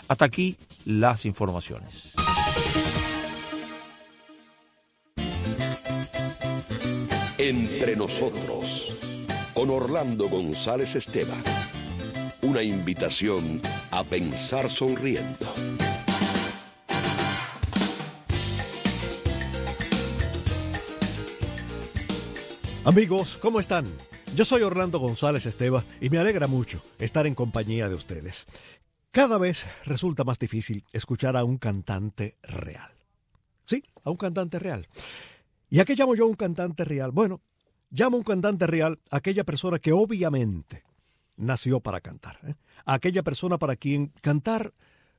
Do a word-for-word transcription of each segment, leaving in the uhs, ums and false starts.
Hasta aquí las informaciones. Entre nosotros, con Orlando González Esteban. Una invitación a pensar sonriendo. Amigos, ¿cómo están? Yo soy Orlando González Esteban y me alegra mucho estar en compañía de ustedes. Cada vez resulta más difícil escuchar a un cantante real. Sí, a un cantante real. ¿Y a qué llamo yo un cantante real? Bueno, llamo un cantante real a aquella persona que obviamente nació para cantar, ¿eh? A aquella persona para quien cantar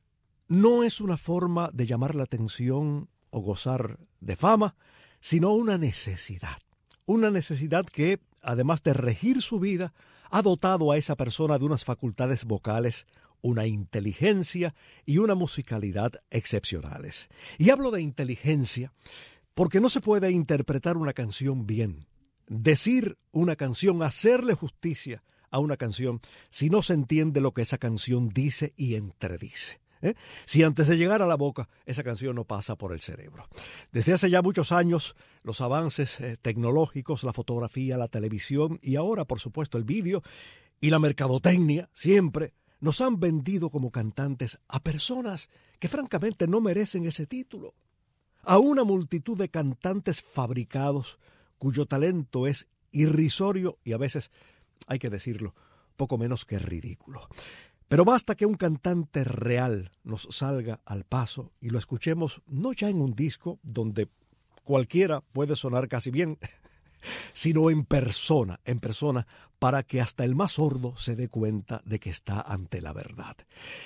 no es una forma de llamar la atención o gozar de fama, sino una necesidad. Una necesidad que, además de regir su vida, ha dotado a esa persona de unas facultades vocales, una inteligencia y una musicalidad excepcionales. Y hablo de inteligencia porque no se puede interpretar una canción bien, decir una canción, hacerle justicia a una canción, si no se entiende lo que esa canción dice y entredice. ¿Eh? Si antes de llegar a la boca esa canción no pasa por el cerebro. Desde hace ya muchos años los avances eh, tecnológicos, la fotografía, la televisión y ahora por supuesto el vídeo y la mercadotecnia siempre nos han vendido como cantantes a personas que francamente no merecen ese título, a una multitud de cantantes fabricados cuyo talento es irrisorio y a veces, hay que decirlo, poco menos que ridículo. Pero basta que un cantante real nos salga al paso y lo escuchemos no ya en un disco donde cualquiera puede sonar casi bien, sino en persona, en persona, para que hasta el más sordo se dé cuenta de que está ante la verdad.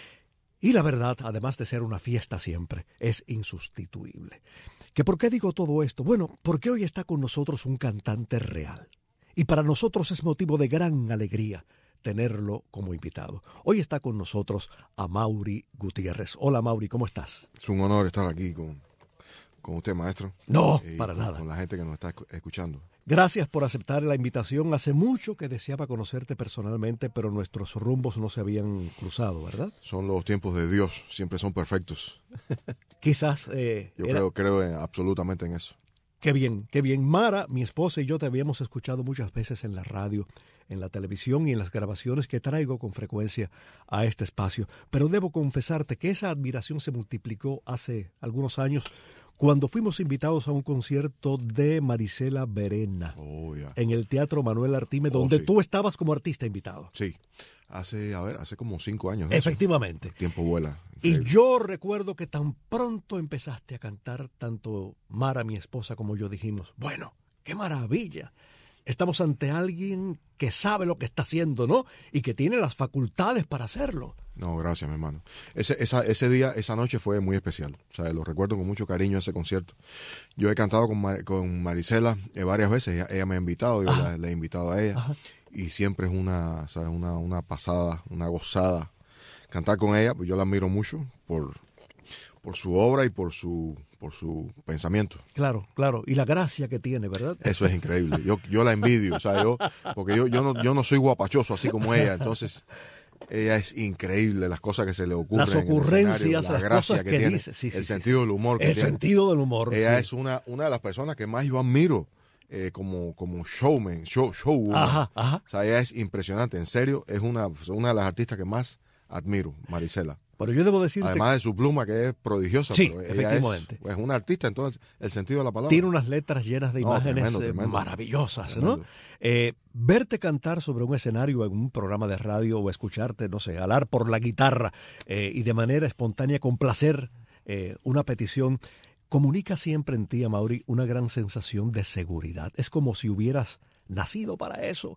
Y la verdad, además de ser una fiesta siempre, es insustituible. ¿Que por qué digo todo esto? Bueno, porque hoy está con nosotros un cantante real. Y para nosotros es motivo de gran alegría tenerlo como invitado. Hoy está con nosotros Amaury Gutiérrez. Hola Amaury, ¿cómo estás? Es un honor estar aquí con, con usted, maestro. No, y para con, nada. Con la gente que nos está escuchando. Gracias por aceptar la invitación. Hace mucho que deseaba conocerte personalmente, pero nuestros rumbos no se habían cruzado, ¿verdad? Son los tiempos de Dios, siempre son perfectos. Quizás... Eh, Yo era... creo, creo en, absolutamente en eso. Qué bien, qué bien. Mara, mi esposa y yo te habíamos escuchado muchas veces en la radio, en la televisión y en las grabaciones que traigo con frecuencia a este espacio. Pero debo confesarte que esa admiración se multiplicó hace algunos años cuando fuimos invitados a un concierto de Marisela Verena oh, yeah. en el Teatro Manuel Artime, oh, donde sí. tú estabas como artista invitado. Sí, hace, a ver, hace como cinco años. Efectivamente. El tiempo vuela. Y yo recuerdo que tan pronto empezaste a cantar, tanto Mara, mi esposa, como yo dijimos, bueno, qué maravilla. Estamos ante alguien que sabe lo que está haciendo, ¿no? Y que tiene las facultades para hacerlo. No, gracias, mi hermano. Ese, esa, ese día, esa noche fue muy especial. O sea, lo recuerdo con mucho cariño ese concierto. Yo he cantado con, Mar, con Marisela eh, varias veces. Ella, ella me ha invitado, yo la, la he invitado a ella. Ajá. Y siempre es una, ¿sabes? Una, una pasada, una gozada. Cantar con ella, pues yo la admiro mucho por, por su obra y por su, por su pensamiento. Claro, claro. Y la gracia que tiene, ¿verdad? Eso es increíble. Yo, yo la envidio, o sea, yo, porque yo, yo, no, yo no soy guapachoso así como ella, entonces ella es increíble, las cosas que se le ocurren. Las ocurrencias, la las gracia cosas que, que tiene, dice. Sí, sí, el sí, sentido sí. del humor que el tiene. El sentido del humor. Ella sí. es una, una de las personas que más yo admiro eh, como, como showman, show, showwoman. Ajá, ajá. O sea, ella es impresionante, en serio, es una, una de las artistas que más admiro, Marisela. Pero yo debo decirte... Además de su pluma, que es prodigiosa. Sí, pero efectivamente. Ella es, es una artista, entonces, el sentido de la palabra. Tiene unas letras llenas de no, imágenes tremendo, tremendo, maravillosas, tremendo. ¿no? Eh, verte cantar sobre un escenario en un programa de radio o escucharte, no sé, alar por la guitarra eh, y de manera espontánea complacer eh, una petición, comunica siempre en ti, Amaury, una gran sensación de seguridad. Es como si hubieras nacido para eso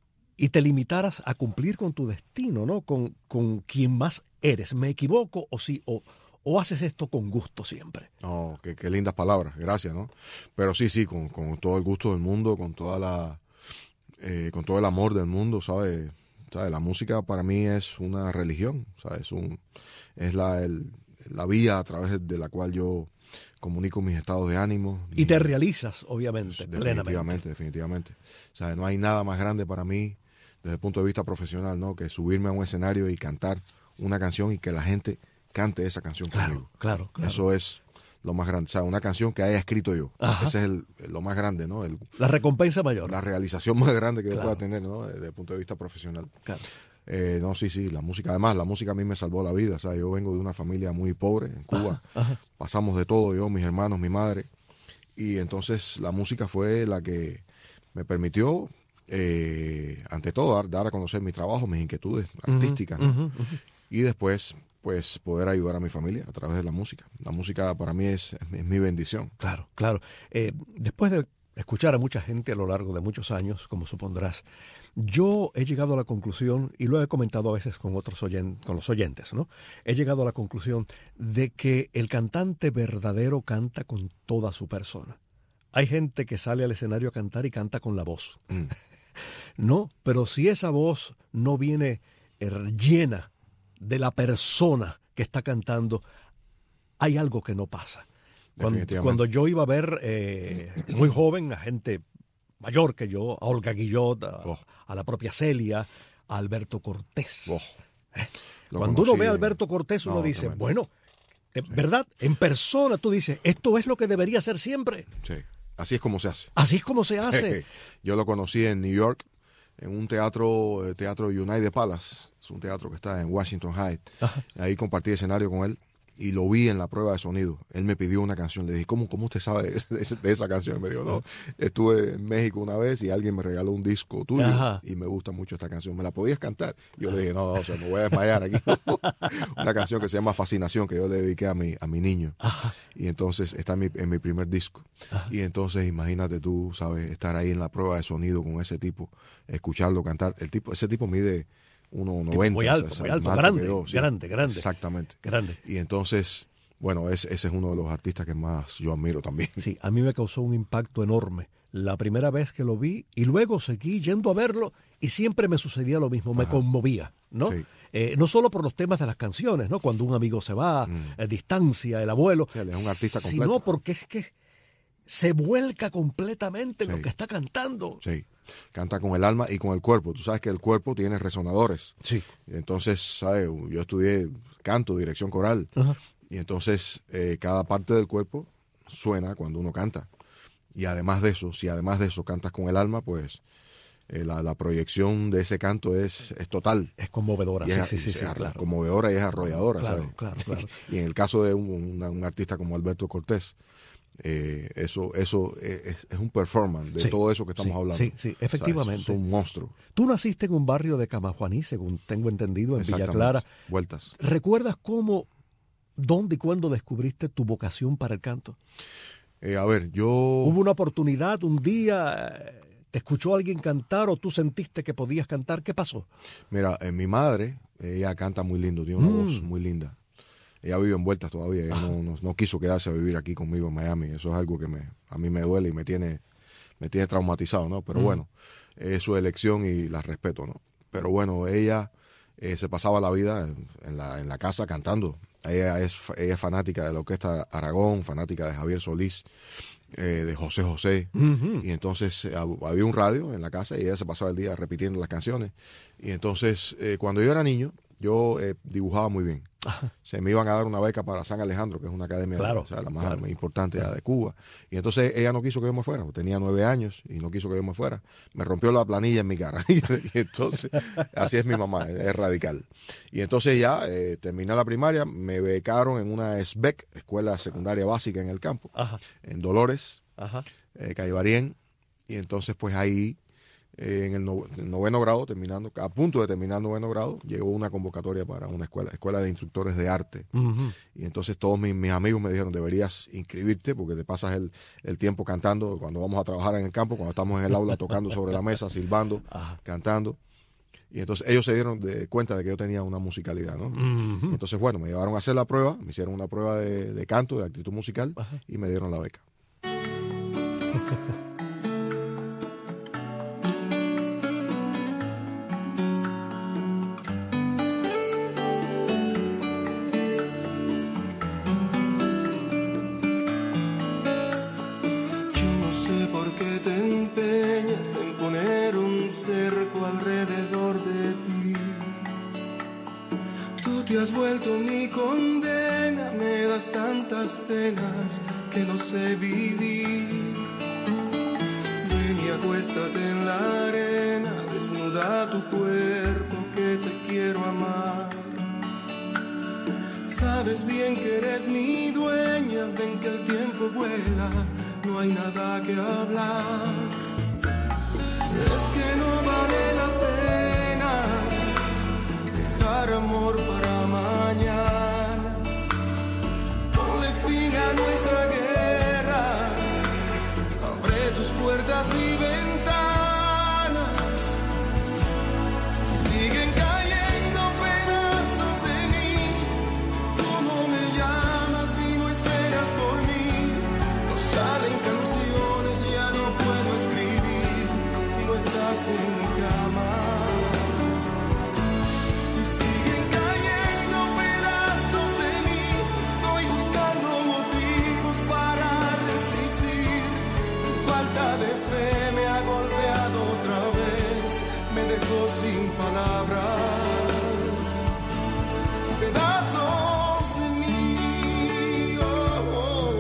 y te limitaras a cumplir con tu destino, ¿no? Con, con quien más eres. ¿Me equivoco o sí? O, ¿O haces esto con gusto siempre? Oh, qué, qué lindas palabras, gracias, ¿no? Pero sí, sí, con, con todo el gusto del mundo, con toda la, eh, con todo el amor del mundo, ¿sabes? ¿Sabe? La música para mí es una religión, ¿sabes? Es, un, es la, el, la vía a través de la cual yo comunico mis estados de ánimo. Y te realizas, obviamente, definitivamente, plenamente. Definitivamente, o sea, no hay nada más grande para mí desde el punto de vista profesional, ¿no? Que subirme a un escenario y cantar una canción y que la gente cante esa canción claro, conmigo. Claro, claro. Eso es lo más grande, o sea, una canción que haya escrito yo. Ajá. Ese es el, lo más grande, ¿no? El, la recompensa mayor. La realización más grande que claro. yo pueda tener, ¿no? Desde el punto de vista profesional. Claro. Eh, no, sí, sí, la música, además, la música a mí me salvó la vida, o sea, yo vengo de una familia muy pobre en Cuba, ajá, ajá. Pasamos de todo, yo, mis hermanos, mi madre, y entonces la música fue la que me permitió, eh, ante todo, dar, dar a conocer mi trabajo, mis inquietudes artísticas, uh-huh, ¿no? uh-huh, uh-huh. Y después, pues, poder ayudar a mi familia a través de la música. La música para mí es, es, es mi bendición. Claro, claro. Eh, después de escuchar a mucha gente a lo largo de muchos años, como supondrás, yo he llegado a la conclusión, y lo he comentado a veces con otros oyentes, con los oyentes, ¿no? He llegado a la conclusión de que el cantante verdadero canta con toda su persona. Hay gente que sale al escenario a cantar y canta con la voz. Mm. No, pero si esa voz no viene er, llena de la persona que está cantando, hay algo que no pasa. Cuando, cuando yo iba a ver eh, muy joven a gente mayor que yo, a Olga Guillot, a, oh. a la propia Celia, a Alberto Cortés. Oh. ¿Eh? Cuando conocí, uno ve a Alberto Cortés, uno no, dice, tremendo. bueno, de sí. verdad, en persona tú dices, esto es lo que debería ser siempre. Sí, así es como se hace. Así es como se hace. Sí. Yo lo conocí en New York, en un teatro, el teatro United Palace, es un teatro que está en Washington Heights. Ajá. Ahí compartí escenario con él. Y lo vi en la prueba de sonido. Él me pidió una canción. Le dije, ¿cómo, cómo usted sabe de, de, de esa canción? Y me dijo, no, estuve en México una vez y alguien me regaló un disco tuyo. Ajá. Y me gusta mucho esta canción. ¿Me la podías cantar? Y yo le dije, no, no, o sea, me voy a desmayar aquí. Una canción que se llama Fascinación, que yo le dediqué a mi, a mi niño. Ajá. Y entonces está en mi, en mi primer disco. Ajá. Y entonces imagínate tú, ¿sabes? Estar ahí en la prueba de sonido con ese tipo, escucharlo cantar. El tipo, ese tipo mide uno noventa. Muy alto, o sea, muy alto, grande, yo, sí, grande, grande. Exactamente. Grande. Y entonces, bueno, es, ese es uno de los artistas que más yo admiro también. Sí, a mí me causó un impacto enorme la primera vez que lo vi y luego seguí yendo a verlo y siempre me sucedía lo mismo, me Ajá. conmovía, ¿no? Sí. Eh, no solo por los temas de las canciones, ¿no? Cuando un amigo se va, mm. eh, distancia, el abuelo, sí, él es un artista completo. Sino porque es que se vuelca completamente en sí. lo que está cantando. Sí. Canta con el alma y con el cuerpo. Tú sabes que el cuerpo tiene resonadores. Sí. Entonces, ¿sabes? Yo estudié canto, dirección coral. Ajá. Y entonces eh, cada parte del cuerpo suena cuando uno canta. Y además de eso, si además de eso cantas con el alma, pues eh, la, la proyección de ese canto es, es total. Es conmovedora, sí, es, sí, sí, sí, sí, es claro. conmovedora y es arrolladora, claro, ¿sabes? Claro, claro. Y en el caso de un, una, un artista como Alberto Cortés, Eh, eso eso es, es un performance de sí, todo eso que estamos sí, hablando. Sí, sí, efectivamente. O sea, es un monstruo. Tú naciste en un barrio de Camajuaní, según tengo entendido, en Villa Clara. Vueltas. ¿Recuerdas cómo, dónde y cuándo descubriste tu vocación para el canto? Eh, a ver, yo... ¿Hubo una oportunidad, un día, te escuchó alguien cantar o tú sentiste que podías cantar? ¿Qué pasó? Mira, eh, mi madre, ella canta muy lindo, tiene una mm. voz muy linda. Ella vive en Vueltas todavía, ella no, no, no quiso quedarse a vivir aquí conmigo en Miami. Eso es algo que me, a mí me duele y me tiene, me tiene traumatizado, ¿no? Pero mm. bueno, es su elección y la respeto, ¿no? Pero bueno, ella eh, se pasaba la vida en, en, la, en la casa cantando. Ella es, ella es fanática de la Orquesta Aragón, fanática de Javier Solís, eh, de José José. Mm-hmm. Y entonces eh, había un radio en la casa y ella se pasaba el día repitiendo las canciones. Y entonces, eh, cuando yo era niño, yo eh, dibujaba muy bien. Ajá. Se me iban a dar una beca para San Alejandro, que es una academia, claro, o sea, la más claro. importante claro. de Cuba. Y entonces ella no quiso que yo me fuera. Tenía nueve años y no quiso que yo me fuera. Me rompió la planilla en mi cara. Y entonces, así es mi mamá, es radical. Y entonces ya eh, terminé la primaria, me becaron en una S B E C, Escuela Secundaria Básica en el campo, Ajá. en Dolores, Ajá. Eh, Caibarien. Y entonces pues ahí... en el noveno grado, terminando, a punto de terminar noveno grado, llegó una convocatoria para una escuela, escuela de instructores de arte. Uh-huh. Y entonces todos mis, mis amigos me dijeron, deberías inscribirte porque te pasas el, el tiempo cantando cuando vamos a trabajar en el campo, cuando estamos en el aula tocando sobre la mesa, silbando, uh-huh. cantando. Y entonces ellos se dieron de cuenta de que yo tenía una musicalidad, ¿no? Uh-huh. Entonces, bueno, me llevaron a hacer la prueba, me hicieron una prueba de, de canto, de actitud musical, uh-huh. y me dieron la beca. Te has vuelto mi condena. penas que no sé vivir. Ven y acuéstate en la arena, desnuda tu cuerpo que te quiero amar. Sabes bien que eres mi dueña, ven que el tiempo vuela, no hay nada que hablar. Es que no vale la pena dejar amor para mañana. Ponle fin a nuestra guerra, abre tus puertas y ventanas. Siguen cayendo pedazos de mí. ¿Cómo me llamas si no esperas por mí? No salen canciones, ya no puedo escribir si no estás en mi cama. Y siguen cayendo pedazos de mí. Estoy buscando motivos para resistir. Mi falta de fe me ha golpeado otra vez, me dejó sin palabras. Pedazos de mí. Oh,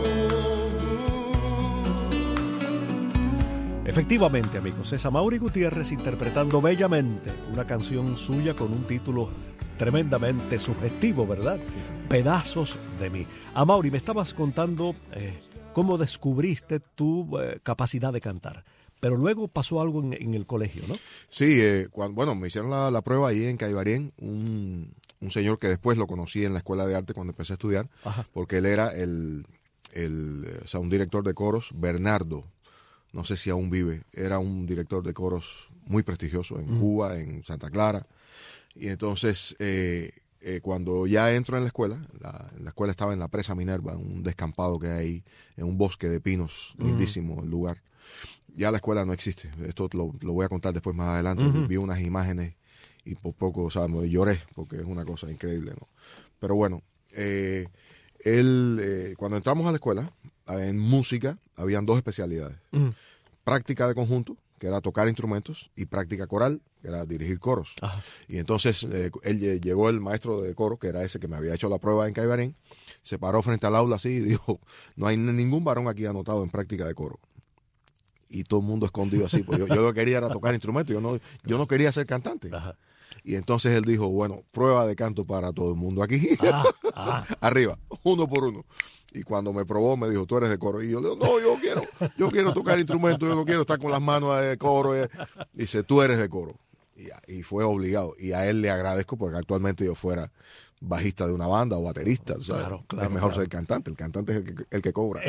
oh, oh. Efectivamente, amigos, es Amaury Gutiérrez interpretando bellamente una canción suya con un título tremendamente sugestivo, ¿verdad? Pedazos de mí. Amaury, me estabas contando eh, cómo descubriste tu eh, capacidad de cantar, pero luego pasó algo en, en el colegio, ¿no? Sí, eh, cuando, bueno, me hicieron la, la prueba ahí en Caibarén, un, un señor que después lo conocí en la escuela de arte cuando empecé a estudiar, Ajá. porque él era el, el, o sea, un director de coros, Bernardo, no sé si aún vive, era un director de coros muy prestigioso en mm. Cuba, en Santa Clara, y entonces eh, eh, cuando ya entro en la escuela, la, la escuela estaba en la Presa Minerva, un descampado que hay ahí, en un bosque de pinos, mm. lindísimo el lugar. Ya la escuela no existe, esto lo, lo voy a contar después más adelante. Uh-huh. Vi unas imágenes y por poco, o sea, me lloré porque es una cosa increíble, ¿no? Pero bueno, eh, él, eh, cuando entramos a la escuela, en música, habían dos especialidades. Uh-huh. Práctica de conjunto, que era tocar instrumentos, y práctica coral, que era dirigir coros. Uh-huh. Y entonces eh, él llegó el maestro de coro, que era ese que me había hecho la prueba en Caibarén, se paró frente al aula así y dijo, no hay ningún varón aquí anotado en práctica de coro. Y todo el mundo escondido así, pues yo, yo lo que quería era tocar instrumentos, yo no, yo no quería ser cantante. Ajá. Y entonces él dijo, bueno, prueba de canto para todo el mundo aquí. Ah, ah. Arriba, uno por uno. Y cuando me probó me dijo, tú eres de coro. Y yo le digo, no, yo quiero, yo quiero tocar instrumentos, yo no quiero estar con las manos de coro. Y dice, tú eres de coro. Y, y fue obligado. Y a él le agradezco porque actualmente yo fuera bajista de una banda o baterista. O sea, claro, claro, es mejor claro. ser cantante. El cantante es el que, el que cobra.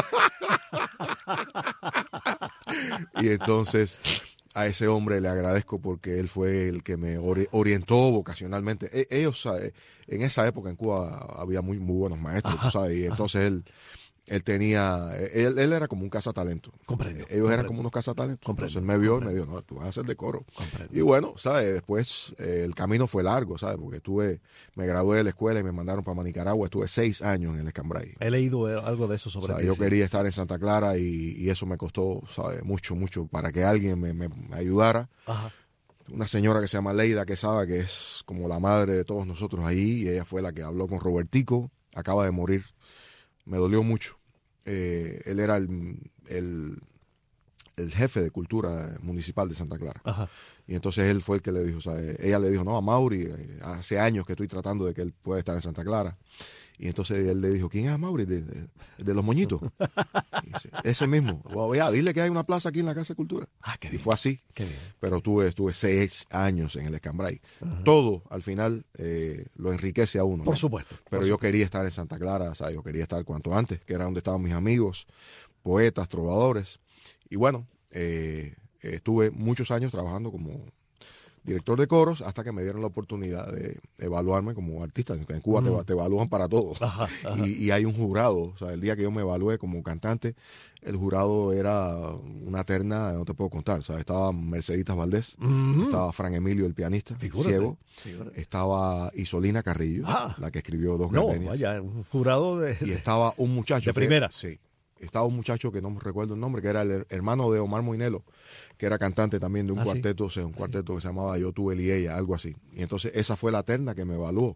Y entonces a ese hombre le agradezco porque él fue el que me ori- orientó vocacionalmente. E- ellos, ¿sabes? En esa época en Cuba había muy, muy buenos maestros, tú sabes, y entonces él, él tenía, él, él era como un cazatalento. Comprendo. Ellos comprendo. eran como unos cazatalentos. Comprendo, entonces él me vio comprendo. y me dijo, no, tú vas a ser de coro. Comprendo. Y bueno, ¿sabes? Después eh, el camino fue largo, ¿sabes? Porque estuve, me gradué de la escuela y me mandaron para Nicaragua. Estuve seis años en el Escambray. He leído algo de eso sobre o sea, ti. yo sí. quería estar en Santa Clara y, y eso me costó, ¿sabes? Mucho, mucho para que alguien me, me, me ayudara. Ajá. Una señora que se llama Leida Quesada, que es como la madre de todos nosotros ahí, y ella fue la que habló con Robertico, acaba de morir. Me dolió mucho. Eh, él era el, el, el jefe de cultura municipal de Santa Clara. Ajá. Y entonces él fue el que le dijo, o sea, ella le dijo, no, a Mauri, hace años que estoy tratando de que él pueda estar en Santa Clara. Y entonces él le dijo, ¿quién es Mauri? De, de, de los moñitos. Y dice, ese mismo. Wow, ya, dile que hay una plaza aquí en la Casa de Cultura. Ah, qué y bien. fue así. Qué bien. Pero tuve, estuve seis años en el Escambray. Uh-huh. Todo, al final, eh, lo enriquece a uno. Por ¿no? supuesto. Pero por yo supuesto. quería estar en Santa Clara, o sea, yo quería estar cuanto antes, que era donde estaban mis amigos, poetas, trovadores. Y bueno, eh, estuve muchos años trabajando como director de coros hasta que me dieron la oportunidad de evaluarme como artista. En Cuba mm. te, te evalúan para todo. Ajá, ajá. Y, y hay un jurado. O sea, el día que yo me evalué como cantante, el jurado era una terna, no te puedo contar. O sea, estaba Merceditas Valdés, mm-hmm. estaba Fran Emilio, el pianista, figúrate, ciego, figúrate. Estaba Isolina Carrillo, ah, la que escribió Dos no, Gardenias. Vaya, un jurado de... Y estaba un muchacho... De primera. Que, sí. Estaba un muchacho que no me recuerdo el nombre, que era el hermano de Omar Moinelo, que era cantante también de un ¿Ah, cuarteto, sí? o sea, un cuarteto sí. que se llamaba Yo, Tú, Él y Ella, algo así. Y entonces esa fue la terna que me evaluó.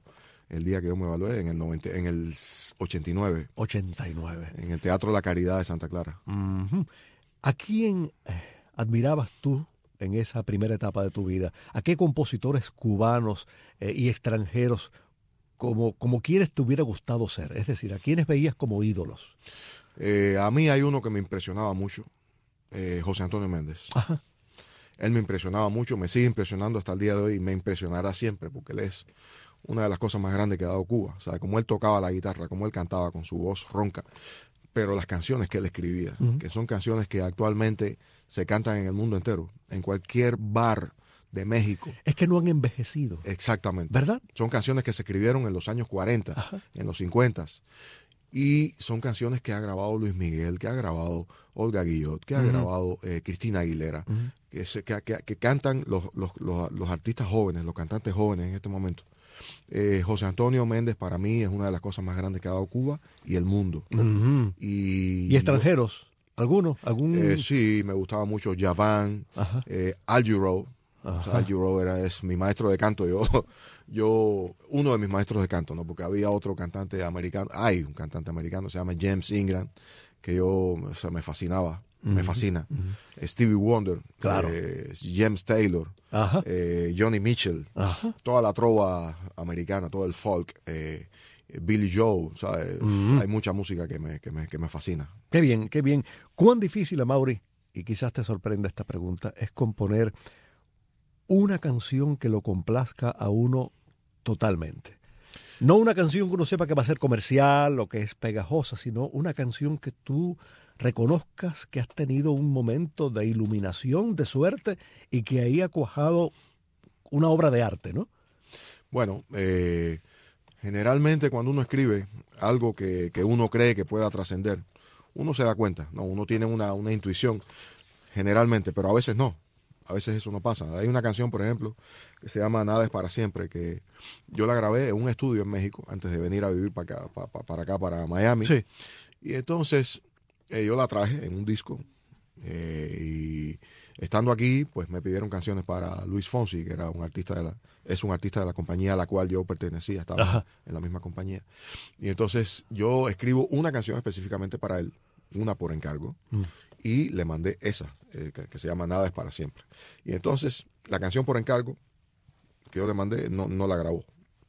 el día que yo me evalué, en el, noventa, en el ochenta y nueve. ochenta y nueve. En el Teatro La Caridad de Santa Clara. Uh-huh. ¿A quién eh, admirabas tú en esa primera etapa de tu vida? ¿A qué compositores cubanos eh, y extranjeros como, como quienes te hubiera gustado ser? Es decir, ¿a quiénes veías como ídolos? Eh, a mí hay uno que me impresionaba mucho, eh, José Antonio Méndez. Ajá. Él me impresionaba mucho, me sigue impresionando hasta el día de hoy y me impresionará siempre porque él es una de las cosas más grandes que ha dado Cuba. O sea, como él tocaba la guitarra, como él cantaba con su voz ronca, pero las canciones que él escribía, uh-huh. que son canciones que actualmente se cantan en el mundo entero, en cualquier bar de México. Es que no han envejecido. Exactamente. ¿Verdad? Son canciones que se escribieron en los años cuarenta, ajá. en los cincuenta. Y son canciones que ha grabado Luis Miguel, que ha grabado Olga Guillot, que ha uh-huh. grabado eh, Cristina Aguilera, uh-huh. que, se, que, que, que cantan los, los, los, los artistas jóvenes, los cantantes jóvenes en este momento. Eh, José Antonio Méndez para mí es una de las cosas más grandes que ha dado Cuba y el mundo. Uh-huh. Y, ¿Y extranjeros? ¿Alguno? ¿Algún? Eh, sí, me gustaba mucho Javan, eh, Al Jarreau. O sea, Al Jarreau era es mi maestro de canto. Yo, yo, uno de mis maestros de canto, ¿no? Porque había otro cantante americano, hay un cantante americano, se llama James Ingram, que yo, o sea, me fascinaba, uh-huh. me fascina. Uh-huh. Stevie Wonder, claro. eh, James Taylor, eh, Johnny Mitchell, Ajá. toda la trova americana, todo el folk, eh, Billy Joe, ¿sabes? Uh-huh. Hay mucha música que me, que, me, que me fascina. Qué bien, qué bien. ¿Cuán difícil, Amaury, y quizás te sorprenda esta pregunta, es componer una canción que lo complazca a uno totalmente? No una canción que uno sepa que va a ser comercial o que es pegajosa, sino una canción que tú reconozcas que has tenido un momento de iluminación, de suerte, y que ahí ha cuajado una obra de arte, ¿no? Bueno, eh, generalmente cuando uno escribe algo que, que uno cree que pueda trascender, uno se da cuenta, ¿no? Uno tiene una, una intuición, generalmente, pero a veces no. A veces eso no pasa. Hay una canción, por ejemplo, que se llama Nada es para siempre, que yo la grabé en un estudio en México antes de venir a vivir para acá, para, para, acá, para Miami. Sí. Y entonces eh, yo la traje en un disco eh, y estando aquí, pues me pidieron canciones para Luis Fonsi, que era un artista de la, es un artista de la compañía a la cual yo pertenecía, estaba Ajá. en la misma compañía. Y entonces yo escribo una canción específicamente para él, una por encargo. Mm. Y le mandé esa, eh, que, que se llama Nada es para siempre. Y entonces, la canción por encargo que yo le mandé, no, no la grabó.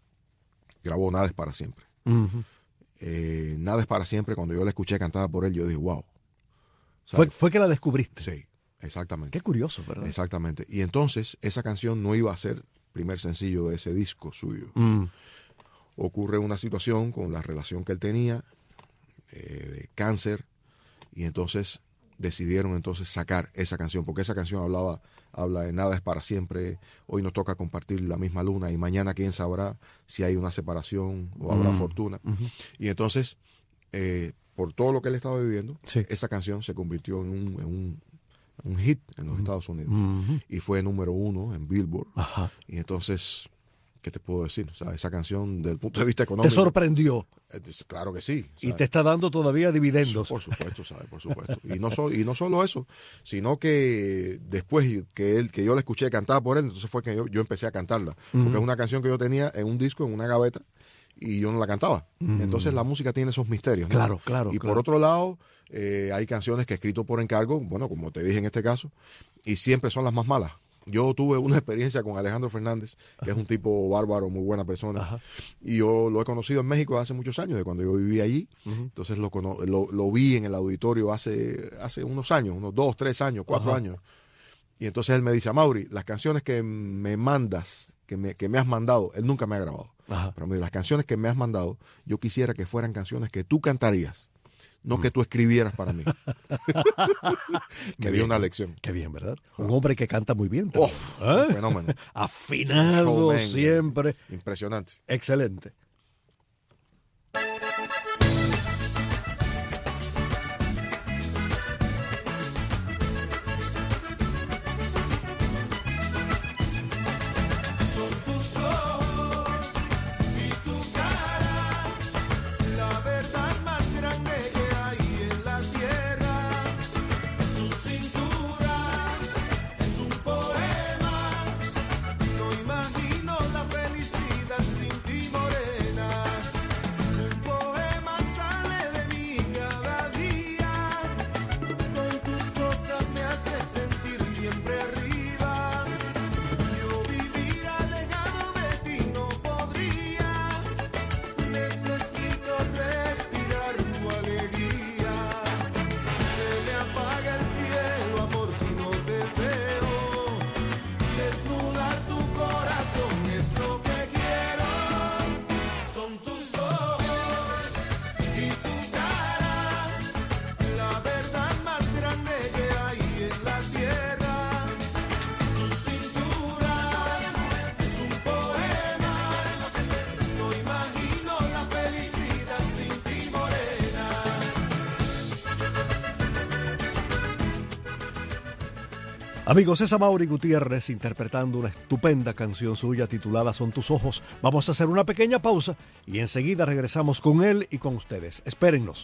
Grabó Nada es para siempre. Uh-huh. Eh, Nada es para siempre, cuando yo la escuché cantada por él, yo dije, wow. ¿Fue, ¿Fue que la descubriste? Sí, exactamente. Qué curioso, ¿verdad? Exactamente. Y entonces, esa canción no iba a ser primer sencillo de ese disco suyo. Mm. Ocurre una situación con la relación que él tenía, eh, de cáncer, y entonces decidieron entonces sacar esa canción, porque esa canción hablaba, habla de nada es para siempre, hoy nos toca compartir la misma luna y mañana quién sabrá si hay una separación o habrá mm. fortuna. Uh-huh. Y entonces, eh, por todo lo que él estaba viviendo, sí. esa canción se convirtió en un, en un, un hit en los uh-huh. Estados Unidos. Uh-huh. Y fue número uno en Billboard. Ajá. Y entonces, ¿qué te puedo decir? O sea, esa canción, desde el punto de vista económico, ¿te sorprendió? Es, claro que sí. Y te está dando todavía dividendos. Por supuesto, ¿sabes? Por supuesto. Y no, so, y no solo eso, sino que después que él, que yo la escuché cantada por él, entonces fue que yo, yo empecé a cantarla. Uh-huh. Porque es una canción que yo tenía en un disco, en una gaveta, y yo no la cantaba. Uh-huh. Entonces la música tiene esos misterios, ¿no? Claro, claro. Y claro. por otro lado, eh, hay canciones que he escrito por encargo, bueno, como te dije en este caso, y siempre son las más malas. Yo tuve una experiencia con Alejandro Fernández, que Ajá. es un tipo bárbaro, muy buena persona. Ajá. Y yo lo he conocido en México hace muchos años, de cuando yo vivía allí. Uh-huh. Entonces lo, lo, lo vi en el auditorio hace, hace unos años, unos dos, tres años, cuatro Ajá. años. Y entonces él me dice, Amaury, las canciones que me mandas, que me, que me has mandado, él nunca me ha grabado. Ajá. Pero me dice, las canciones que me has mandado, yo quisiera que fueran canciones que tú cantarías. No que tú escribieras para mí. Me dio una lección. Qué bien, ¿verdad? Un hombre que canta muy bien. Uf, ¿eh? Un fenómeno. Afinado Showman, siempre. Impresionante. Excelente. Imagino la felicidad sin ti, morena. Amigos, es Amaury Gutiérrez interpretando una estupenda canción suya titulada Son tus ojos. Vamos a hacer una pequeña pausa y enseguida regresamos con él y con ustedes. Espérennos.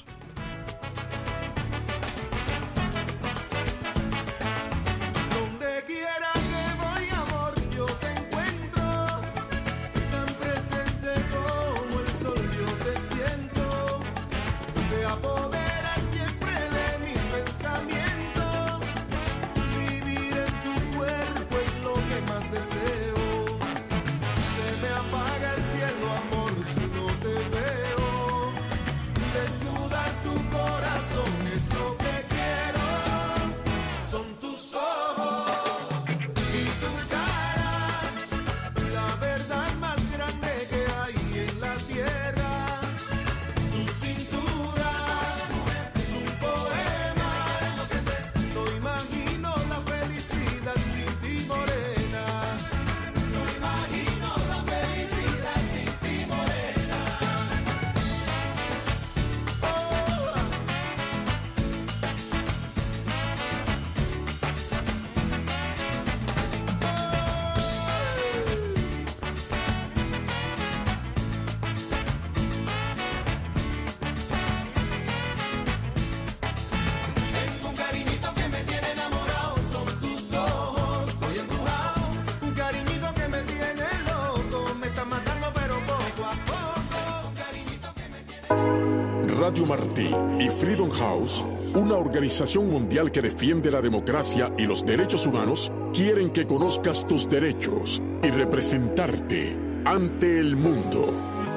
Radio Martí y Freedom House, una organización mundial que defiende la democracia y los derechos humanos, quieren que conozcas tus derechos y representarte ante el mundo.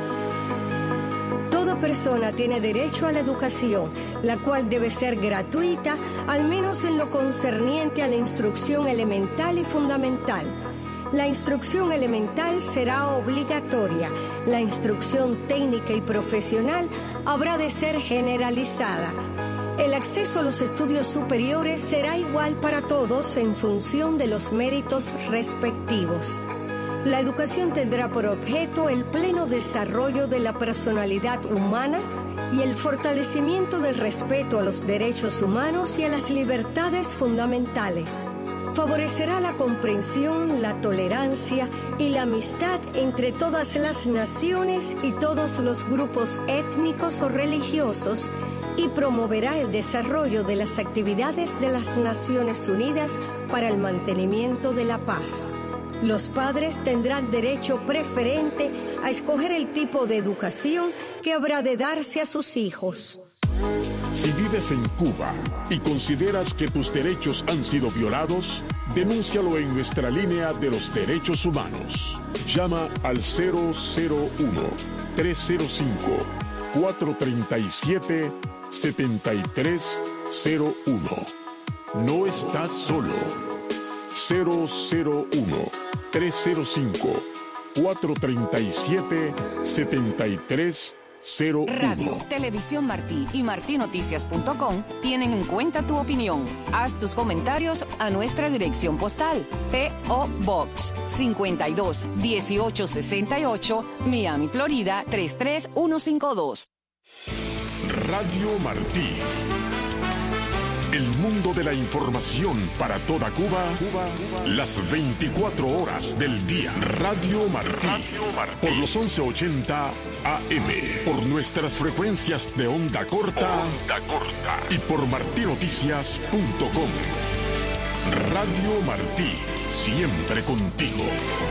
Toda persona tiene derecho a la educación, la cual debe ser gratuita, al menos en lo concerniente a la instrucción elemental y fundamental. La instrucción elemental será obligatoria. La instrucción técnica y profesional habrá de ser generalizada. El acceso a los estudios superiores será igual para todos en función de los méritos respectivos. La educación tendrá por objeto el pleno desarrollo de la personalidad humana y el fortalecimiento del respeto a los derechos humanos y a las libertades fundamentales. Favorecerá la comprensión, la tolerancia y la amistad entre todas las naciones y todos los grupos étnicos o religiosos y promoverá el desarrollo de las actividades de las Naciones Unidas para el mantenimiento de la paz. Los padres tendrán derecho preferente a escoger el tipo de educación que habrá de darse a sus hijos. Si vives en Cuba y consideras que tus derechos han sido violados, denúncialo en nuestra línea de los derechos humanos. Llama al cero cero uno, tres cero cinco, cuatro tres siete, siete tres cero uno. No estás solo. cero cero uno, tres cero cinco, cuatro tres siete, siete tres cero uno. Radio, Televisión Martí y martí noticias punto com tienen en cuenta tu opinión. Haz tus comentarios a nuestra dirección postal. P O Box cincuenta y dos, dieciocho sesenta y ocho, Miami, Florida tres tres uno cinco dos. Radio Martí. El mundo de la información para toda Cuba, Cuba, Cuba. Las veinticuatro horas del día. Radio Martí. Radio Martí. Por los once ochenta A M. Por nuestras frecuencias de onda corta. Onda corta. Y por martí noticias punto com. Radio Martí. Siempre contigo.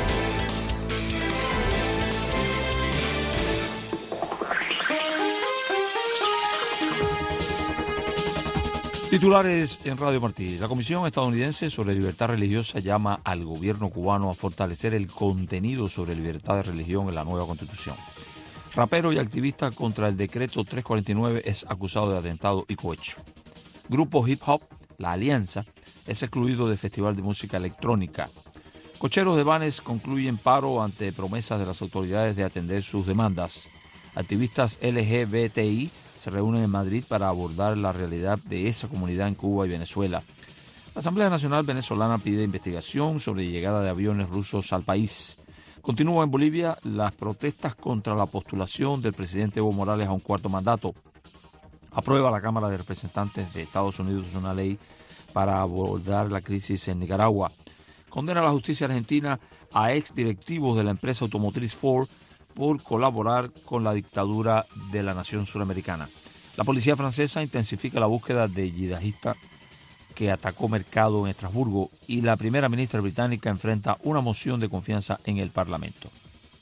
Titulares en Radio Martí. La Comisión Estadounidense sobre Libertad Religiosa llama al gobierno cubano a fortalecer el contenido sobre libertad de religión en la nueva Constitución. Rapero y activista contra el decreto trescientos cuarenta y nueve es acusado de atentado y cohecho. Grupo hip hop, La Alianza, es excluido del Festival de Música Electrónica. Cocheros de vanes concluyen paro ante promesas de las autoridades de atender sus demandas. Activistas L G B T I se reúnen en Madrid para abordar la realidad de esa comunidad en Cuba y Venezuela. La Asamblea Nacional Venezolana pide investigación sobre llegada de aviones rusos al país. Continúa en Bolivia las protestas contra la postulación del presidente Evo Morales a un cuarto mandato. Aprueba la Cámara de Representantes de Estados Unidos una ley para abordar la crisis en Nicaragua. Condena a la justicia argentina a ex directivos de la empresa automotriz Ford por colaborar con la dictadura de la nación suramericana. La policía francesa intensifica la búsqueda de yihadistas que atacó mercado en Estrasburgo y la primera ministra británica enfrenta una moción de confianza en el Parlamento.